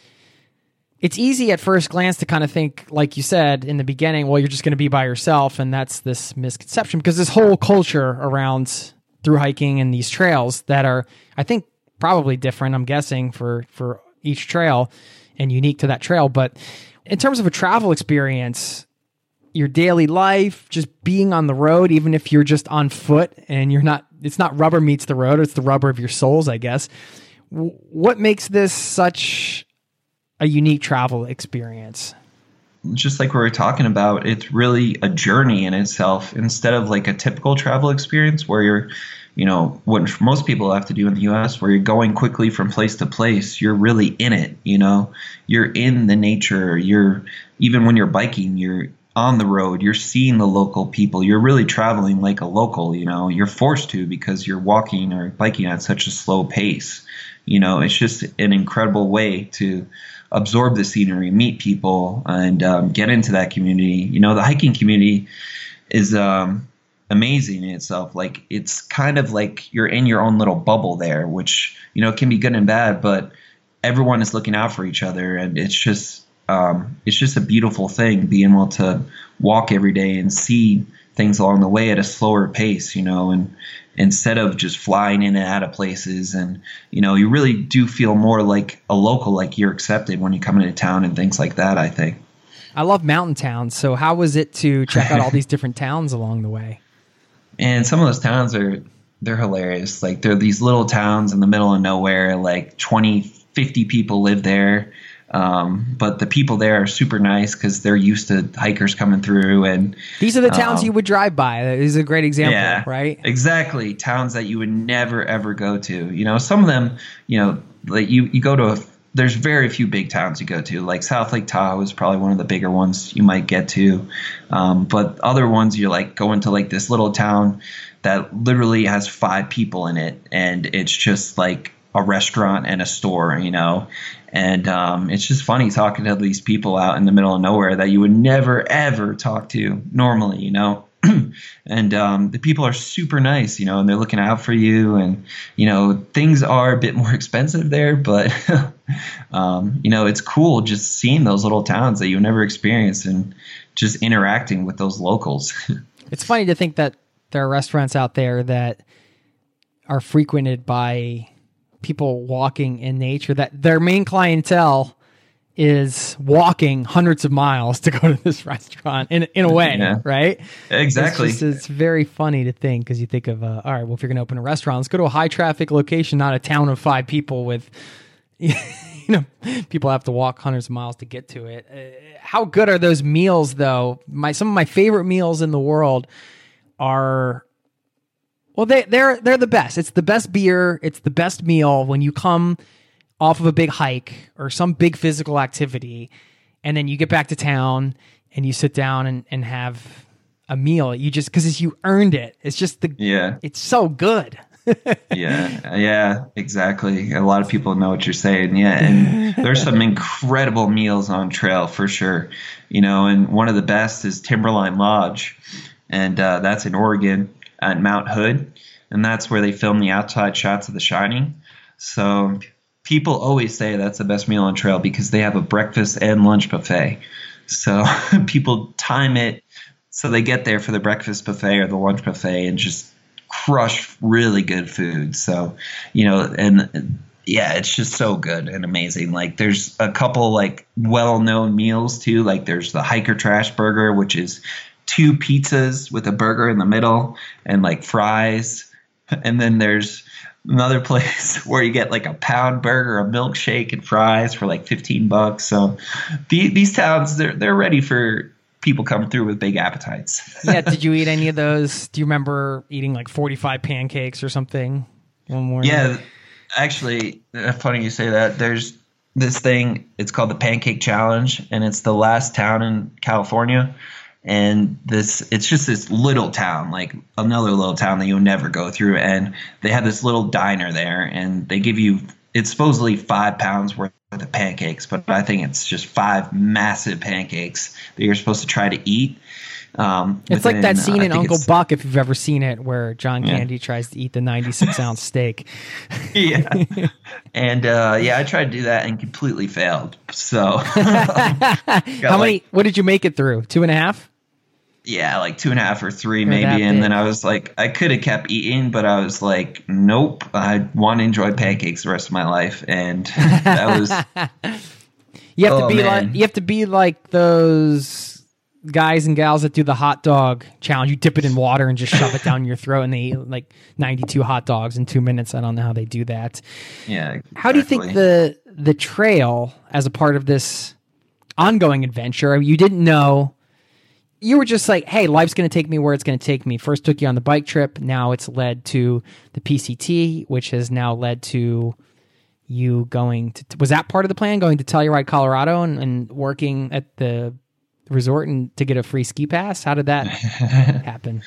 It's easy at first glance to kind of think, like you said in the beginning, well, you're just going to be by yourself. And that's this misconception, because this whole culture around through hiking and these trails that are, I think, probably different, I'm guessing, for, for each trail and unique to that trail. But in terms of a travel experience, your daily life, just being on the road, even if you're just on foot and you're not, it's not rubber meets the road, it's the rubber of your soles, I guess. W- what makes this such a unique travel experience? Just like we were talking about, it's really a journey in itself, instead of like a typical travel experience where you're, you know, what most people have to do in the U S, where you're going quickly from place to place. You're really in it, you know, you're in the nature. You're, even when you're biking, you're on the road, you're seeing the local people. You're really traveling like a local, you know, you're forced to, because you're walking or biking at such a slow pace. You know, it's just an incredible way to absorb the scenery, meet people, and um, get into that community. You know, the hiking community is um, amazing in itself. Like, it's kind of like you're in your own little bubble there, which, you know, can be good and bad, but everyone is looking out for each other. And it's just, um, it's just a beautiful thing, being able to walk every day and see things along the way at a slower pace, you know, and instead of just flying in and out of places. And, you know, you really do feel more like a local, like you're accepted when you come into town and things like that, I think. I love mountain towns. So how was it to check out all these different towns along the way? And some of those towns are, they're hilarious. Like, they're these little towns in the middle of nowhere, like twenty, fifty people live there. Um, but the people there are super nice because they're used to hikers coming through. And these are the towns um, you would drive by. That is a great example, yeah, right? Exactly. Towns that you would never, ever go to. You know, some of them, you know, like you, you go to a, there's very few big towns you go to. Like South Lake Tahoe is probably one of the bigger ones you might get to. Um, but other ones, you're like going to like this little town that literally has five people in it. And it's just like a restaurant and a store, you know. And um, it's just funny talking to these people out in the middle of nowhere that you would never, ever talk to normally, you know. And um, the people are super nice, you know, and they're looking out for you. And, you know, things are a bit more expensive there, but, um, you know, it's cool just seeing those little towns that you never experience and just interacting with those locals. It's funny to think that there are restaurants out there that are frequented by people walking in nature, that their main clientele is walking hundreds of miles to go to this restaurant in in a way, yeah. Right? Exactly. It's, just, it's very funny to think, because you think of, uh, all right, well, if you're going to open a restaurant, let's go to a high traffic location, not a town of five people with, you know, people have to walk hundreds of miles to get to it. Uh, how good are those meals, though? My some of my favorite meals in the world are, well, they they're they're the best. It's the best beer. It's the best meal when you come off of a big hike or some big physical activity, and then you get back to town and you sit down and, and have a meal. You just, because you earned it. It's just the, yeah, it's so good. yeah, yeah, exactly. A lot of people know what you're saying. Yeah, and there's some incredible meals on trail for sure. You know, and one of the best is Timberline Lodge, and uh, that's in Oregon at Mount Hood, and that's where they film the outside shots of The Shining. So people always say that's the best meal on trail because they have a breakfast and lunch buffet. So people time it so they get there for the breakfast buffet or the lunch buffet and just crush really good food. So, you know, and yeah, it's just so good and amazing. Like, there's a couple like well-known meals too. Like, there's the Hiker Trash Burger, which is two pizzas with a burger in the middle and like fries. And then there's another place where you get like a pound burger, a milkshake, and fries for like fifteen bucks. So the, these towns, they're they're ready for people coming through with big appetites. Yeah. Did you eat any of those? Do you remember eating like forty-five pancakes or something one morning? Yeah, actually, funny you say that. There's this thing. It's called the Pancake Challenge, and it's the last town in California. And this, it's just this little town, like another little town that you'll never go through. And they have this little diner there, and they give you, it's supposedly five pounds worth of pancakes, but I think it's just five massive pancakes that you're supposed to try to eat. Um, it's within, like that scene uh, in Uncle Buck, if you've ever seen it, where John yeah. Candy tries to eat the ninety-six ounce steak. Yeah. And uh, yeah, I tried to do that and completely failed. So how many, like, what did you make it through? Two and a half? Yeah, like two and a half or three maybe. And then I was like, I could have kept eating, but I was like, nope, I want to enjoy pancakes the rest of my life. And that was, you have oh, to be man. like, you have to be like those guys and gals that do the hot dog challenge. You dip it in water and just shove it down your throat, and they eat like ninety-two hot dogs in two minutes. I don't know how they do that. Yeah. Exactly. How do you think the, the trail as a part of this ongoing adventure, I mean, you didn't know, you were just like, hey, life's going to take me where it's going to take me. First took you on the bike trip. Now it's led to the P C T, which has now led to you going to, was that part of the plan, going to Telluride, Colorado, and, and working at the resort and to get a free ski pass? How did that happen?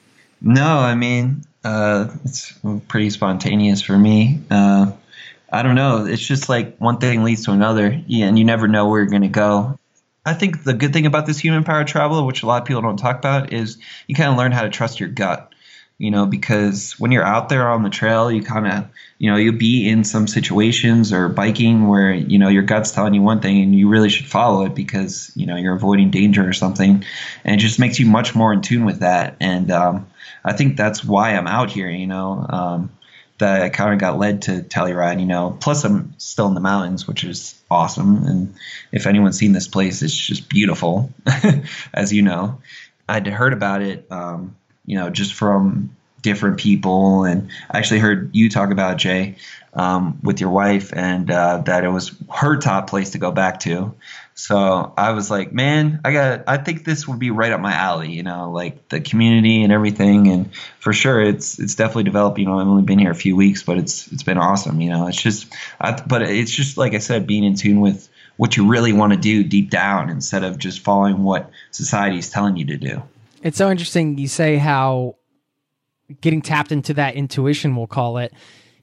No, I mean, uh, it's pretty spontaneous for me. Uh, I don't know. It's just like one thing leads to another, yeah, and you never know where you're going to go. I think the good thing about this human-powered travel, which a lot of people don't talk about, is you kind of learn how to trust your gut, you know, because when you're out there on the trail, you kind of, you know, you'll be in some situations or biking where, you know, your gut's telling you one thing and you really should follow it because, you know, you're avoiding danger or something. And it just makes you much more in tune with that. And um, I think that's why I'm out here, you know, um, that I kind of got led to Telluride, you know, plus I'm still in the mountains, which is awesome. And if anyone's seen this place, it's just beautiful, as you know. I'd heard about it, um, you know, just from different people. And I actually heard you talk about, Jay, um, with your wife, and uh, that it was her top place to go back to. So I was like, man, I got, I think this would be right up my alley, you know, like the community and everything. And for sure, it's, it's definitely developed. You know, I've only been here a few weeks, but it's, it's been awesome. You know, it's just, I, but it's just, like I said, being in tune with what you really want to do deep down instead of just following what society is telling you to do. It's so interesting. You say how getting tapped into that intuition, we'll call it,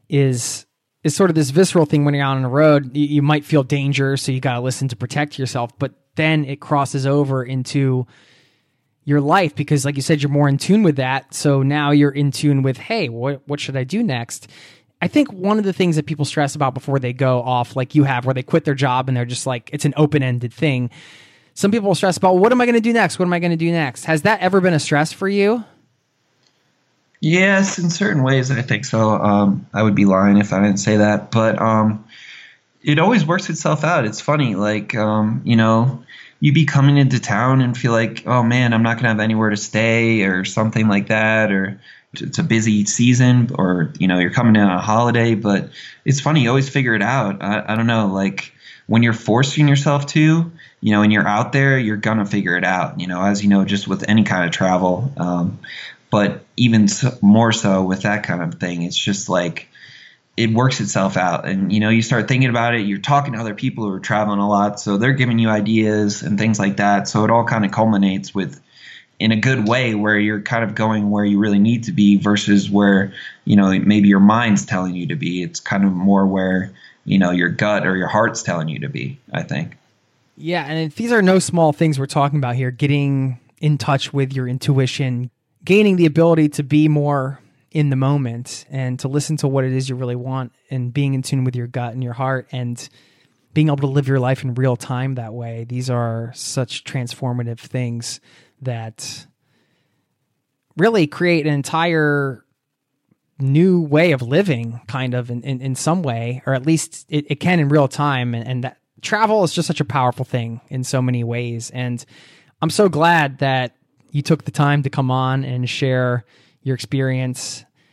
is is sort of this visceral thing when you're out on the road. You, you might feel danger, so you got to listen to protect yourself, but then it crosses over into your life because, like you said, you're more in tune with that. So now you're in tune with, hey, what what should I do next? I think one of the things that people stress about before they go off, like you have, where they quit their job and they're just like, it's an open-ended thing. Some people will stress about, what am I going to do next? What am I going to do next? Has that ever been a stress for you? Yes, in certain ways, I think so. Um, I would be lying if I didn't say that. But um, it always works itself out. It's funny. Like, um, you know, you be coming into town and feel like, oh, man, I'm not going to have anywhere to stay or something like that. Or it's a busy season or, you know, you're coming in on a holiday. But it's funny. You always figure it out. I, I don't know. Like when you're forcing yourself to, you know, and you're out there, you're going to figure it out, you know, as you know, just with any kind of travel. Um, but even so, more so with that kind of thing, it's just like it works itself out. And, you know, you start thinking about it. You're talking to other people who are traveling a lot. So they're giving you ideas and things like that. So it all kind of culminates with in a good way where you're kind of going where you really need to be versus where, you know, maybe your mind's telling you to be. It's kind of more where, you know, your gut or your heart's telling you to be, I think. Yeah, and these are no small things we're talking about here. Getting in touch with your intuition, gaining the ability to be more in the moment and to listen to what it is you really want and being in tune with your gut and your heart and being able to live your life in real time that way. These are such transformative things that really create an entire new way of living, kind of in, in, in some way, or at least it, it can in real time. And, and that travel is just such a powerful thing in so many ways. And I'm so glad that you took the time to come on and share your experience.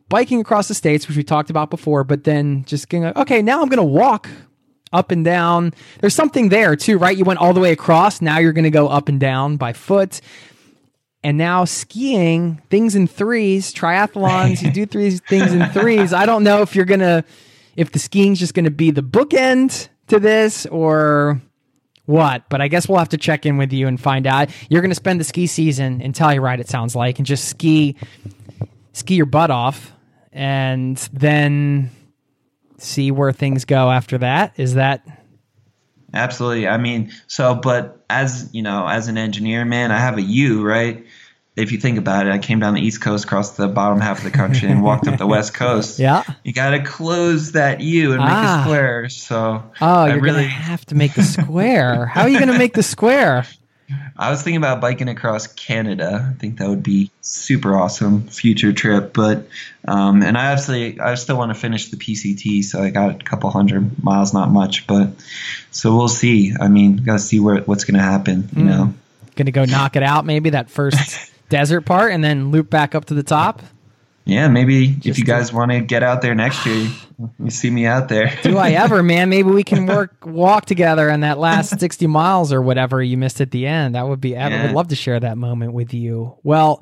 biking across the states, which we talked about before, but then just going, okay, now I'm going to walk up and down. There's something there too, right? You went all the way across. Now you're going to go up and down by foot. And now skiing, things in threes, triathlons, you do three things in threes. I don't know if you're going to, if the skiing's just going to be the bookend to this or what, but I guess we'll have to check in with you and find out. You're going to spend the ski season in Telluride, it sounds like, and just ski, ski your butt off and then see where things go after that. Is that... Absolutely. I mean, so, but as, you know, as an engineer, man, I have a U, right? If you think about it, I came down the East Coast, crossed the bottom half of the country and walked up the West Coast. Yeah. You got to close that U and make ah. a square. So oh, I you're really going to have to make the square. How are you going to make the square? I was thinking about biking across Canada. I think that would be super awesome future trip. But um, and I absolutely, I still want to finish the P C T, so I got a couple hundred miles, not much, but so we'll see. I mean, got to see where what's going to happen. You mm. know, going to go knock it out, maybe that first desert part, and then loop back up to the top. Yeah, maybe Just if you guys want to get out there next year, you see me out there. Do I ever, man? Maybe we can work, walk together on that last sixty miles or whatever you missed at the end. That would be, yeah. I would love to share that moment with you. Well,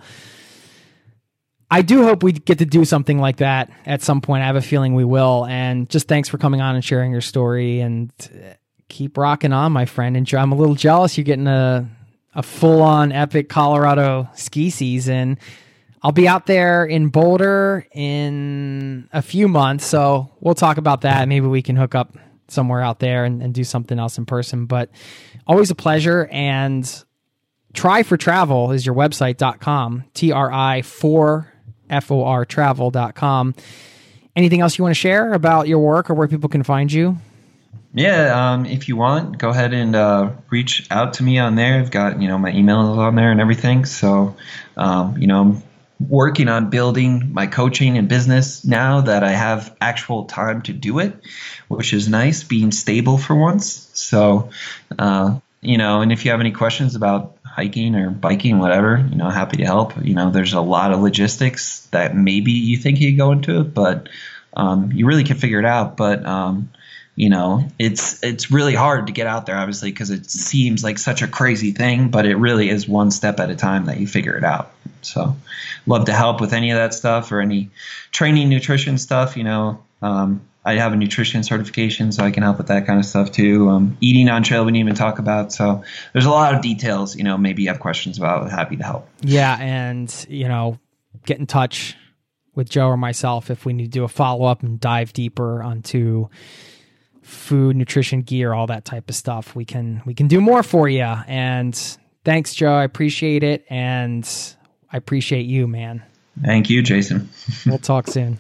I do hope we get to do something like that at some point. I have a feeling we will. And just thanks for coming on and sharing your story and keep rocking on, my friend. And I'm a little jealous you're getting a, a full-on epic Colorado ski season. I'll be out there in Boulder in a few months, so we'll talk about that. Maybe we can hook up somewhere out there and, and do something else in person. But always a pleasure. And Try for Travel is your website dot com. T R I for F O R travel dot com. Anything else you want to share about your work or where people can find you? Yeah, um, if you want, go ahead and uh, reach out to me on there. I've got, you know, my email is on there and everything. So, um, you know, working on building my coaching and business now that I have actual time to do it, which is nice, being stable for once. So, uh, you know, and if you have any questions about hiking or biking, whatever, you know, happy to help. You know, there's a lot of logistics that maybe you think you go into it, but um, you really can figure it out. But, um, you know, it's it's really hard to get out there, obviously, because it seems like such a crazy thing, but it really is one step at a time that you figure it out. So love to help with any of that stuff or any training, nutrition stuff. You know, um, I have a nutrition certification, so I can help with that kind of stuff too. Um, eating on trail, we didn't even talk about. So there's a lot of details, you know, maybe you have questions about. Happy to help. Yeah. And, you know, get in touch with Joe or myself if we need to do a follow-up and dive deeper onto food, nutrition, gear, all that type of stuff. We can, we can do more for you. And thanks, Joe. I appreciate it. And I appreciate you, man. Thank you, Jason. We'll talk soon.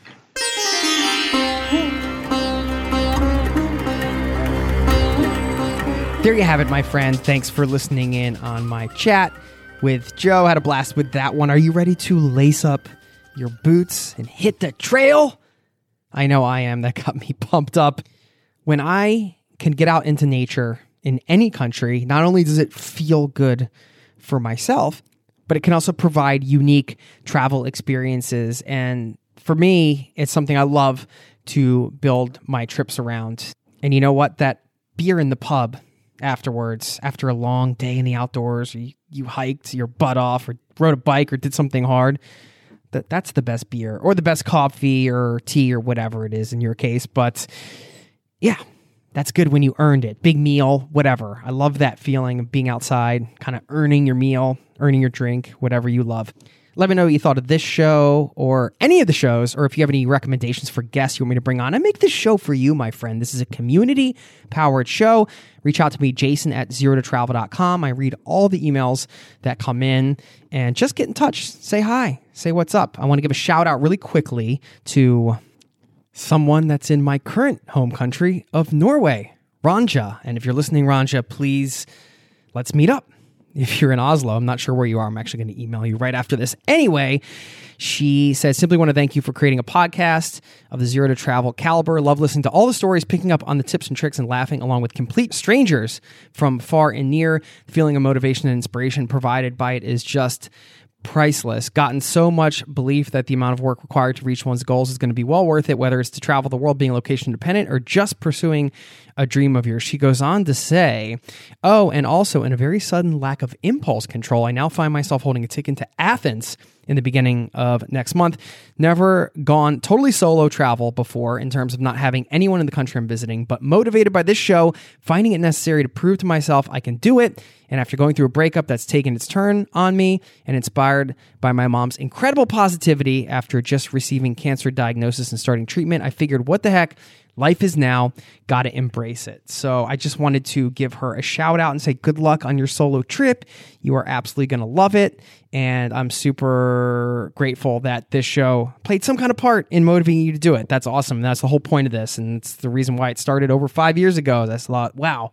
There you have it, my friend. Thanks for listening in on my chat with Joe. Had a blast with that one. Are you ready to lace up your boots and hit the trail? I know I am. That got me pumped up. When I can get out into nature in any country, not only does it feel good for myself, but it can also provide unique travel experiences. And for me, it's something I love to build my trips around. And you know what? That beer in the pub afterwards, after a long day in the outdoors, or you, you hiked your butt off or rode a bike or did something hard, that that's the best beer or the best coffee or tea or whatever it is in your case. But yeah, that's good when you earned it. Big meal, whatever. I love that feeling of being outside, kind of earning your meal, earning your drink, whatever you love. Let me know what you thought of this show or any of the shows, or if you have any recommendations for guests you want me to bring on. I make this show for you, my friend. This is a community-powered show. Reach out to me, Jason at zero to travel dot com. I read all the emails that come in, and just get in touch. Say hi. Say what's up. I want to give a shout-out really quickly to someone that's in my current home country of Norway, Ranja. And if you're listening, Ranja, please, let's meet up. If you're in Oslo, I'm not sure where you are. I'm actually going to email you right after this. Anyway, she says, simply want to thank you for creating a podcast of the Zero to Travel caliber. Love listening to all the stories, picking up on the tips and tricks, and laughing along with complete strangers from far and near. The feeling of motivation and inspiration provided by it is just priceless. Gotten so much belief that the amount of work required to reach one's goals is going to be well worth it, whether it's to travel the world being location independent or just pursuing a dream of yours. She goes on to say, oh, and also in a very sudden lack of impulse control, I now find myself holding a ticket to Athens in the beginning of next month. Never gone totally solo travel before in terms of not having anyone in the country I'm visiting, but motivated by this show, finding it necessary to prove to myself I can do it. And after going through a breakup that's taken its turn on me and inspired by my mom's incredible positivity after just receiving cancer diagnosis and starting treatment, I figured, what the heck? Life is now, got to embrace it. So I just wanted to give her a shout out and say good luck on your solo trip. You are absolutely going to love it. And I'm super grateful that this show played some kind of part in motivating you to do it. That's awesome. That's the whole point of this. And it's the reason why it started over five years ago. That's a lot. Wow.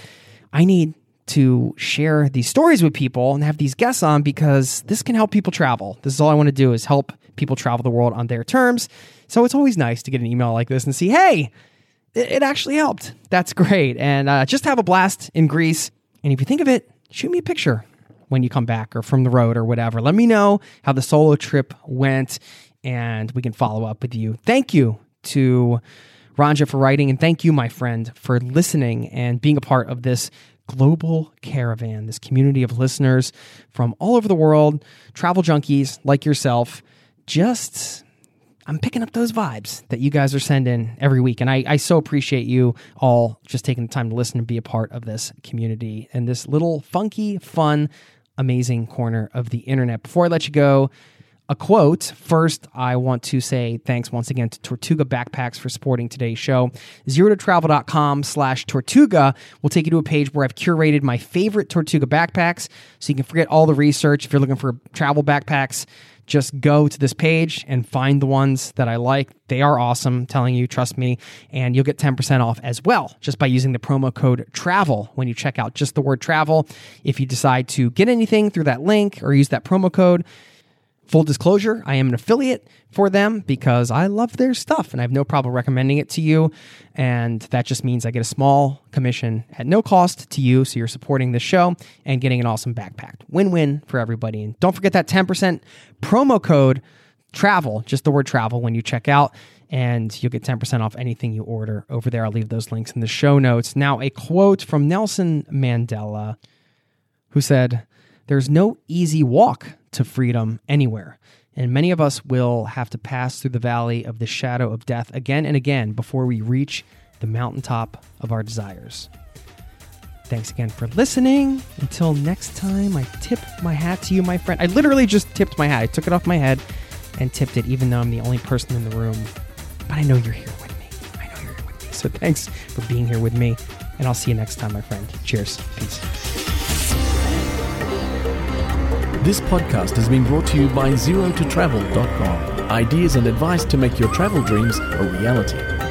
I need to share these stories with people and have these guests on because this can help people travel. This is all I want to do is help people travel the world on their terms. So it's always nice to get an email like this and see, hey, it, it actually helped. That's great. And uh, just have a blast in Greece. And if you think of it, shoot me a picture when you come back or from the road or whatever. Let me know how the solo trip went and we can follow up with you. Thank you to Ranja for writing. And thank you, my friend, for listening and being a part of this global caravan, this community of listeners from all over the world, travel junkies like yourself. Just, I'm picking up those vibes that you guys are sending every week. And I, I so appreciate you all just taking the time to listen and be a part of this community and this little funky, fun, amazing corner of the internet. Before I let you go, a quote. First, I want to say thanks once again to Tortuga Backpacks for supporting today's show. zero to travel dot com slash Tortuga will take you to a page where I've curated my favorite Tortuga backpacks, so you can forget all the research. If you're looking for travel backpacks, just go to this page and find the ones that I like. They are awesome, I'm telling you, trust me, and you'll get ten percent off as well just by using the promo code TRAVEL when you check out, just the word TRAVEL. If you decide to get anything through that link or use that promo code, full disclosure, I am an affiliate for them because I love their stuff and I have no problem recommending it to you. And that just means I get a small commission at no cost to you. So you're supporting the show and getting an awesome backpack. Win-win for everybody. And don't forget that ten percent promo code TRAVEL, just the word TRAVEL when you check out. And you'll get ten percent off anything you order over there. I'll leave those links in the show notes. Now, a quote from Nelson Mandela, who said, "There's no easy walk to freedom anywhere, and many of us will have to pass through the valley of the shadow of death again and again before we reach the mountaintop of our desires." Thanks again for listening. Until next time, I tip my hat to you, my friend. I literally just tipped my hat. I took it off my head and tipped it, even though I'm the only person in the room. But I know you're here with me. I know you're here with me. So thanks for being here with me, and I'll see you next time, my friend. Cheers. Peace. This podcast has been brought to you by zero to travel dot com. Ideas and advice to make your travel dreams a reality.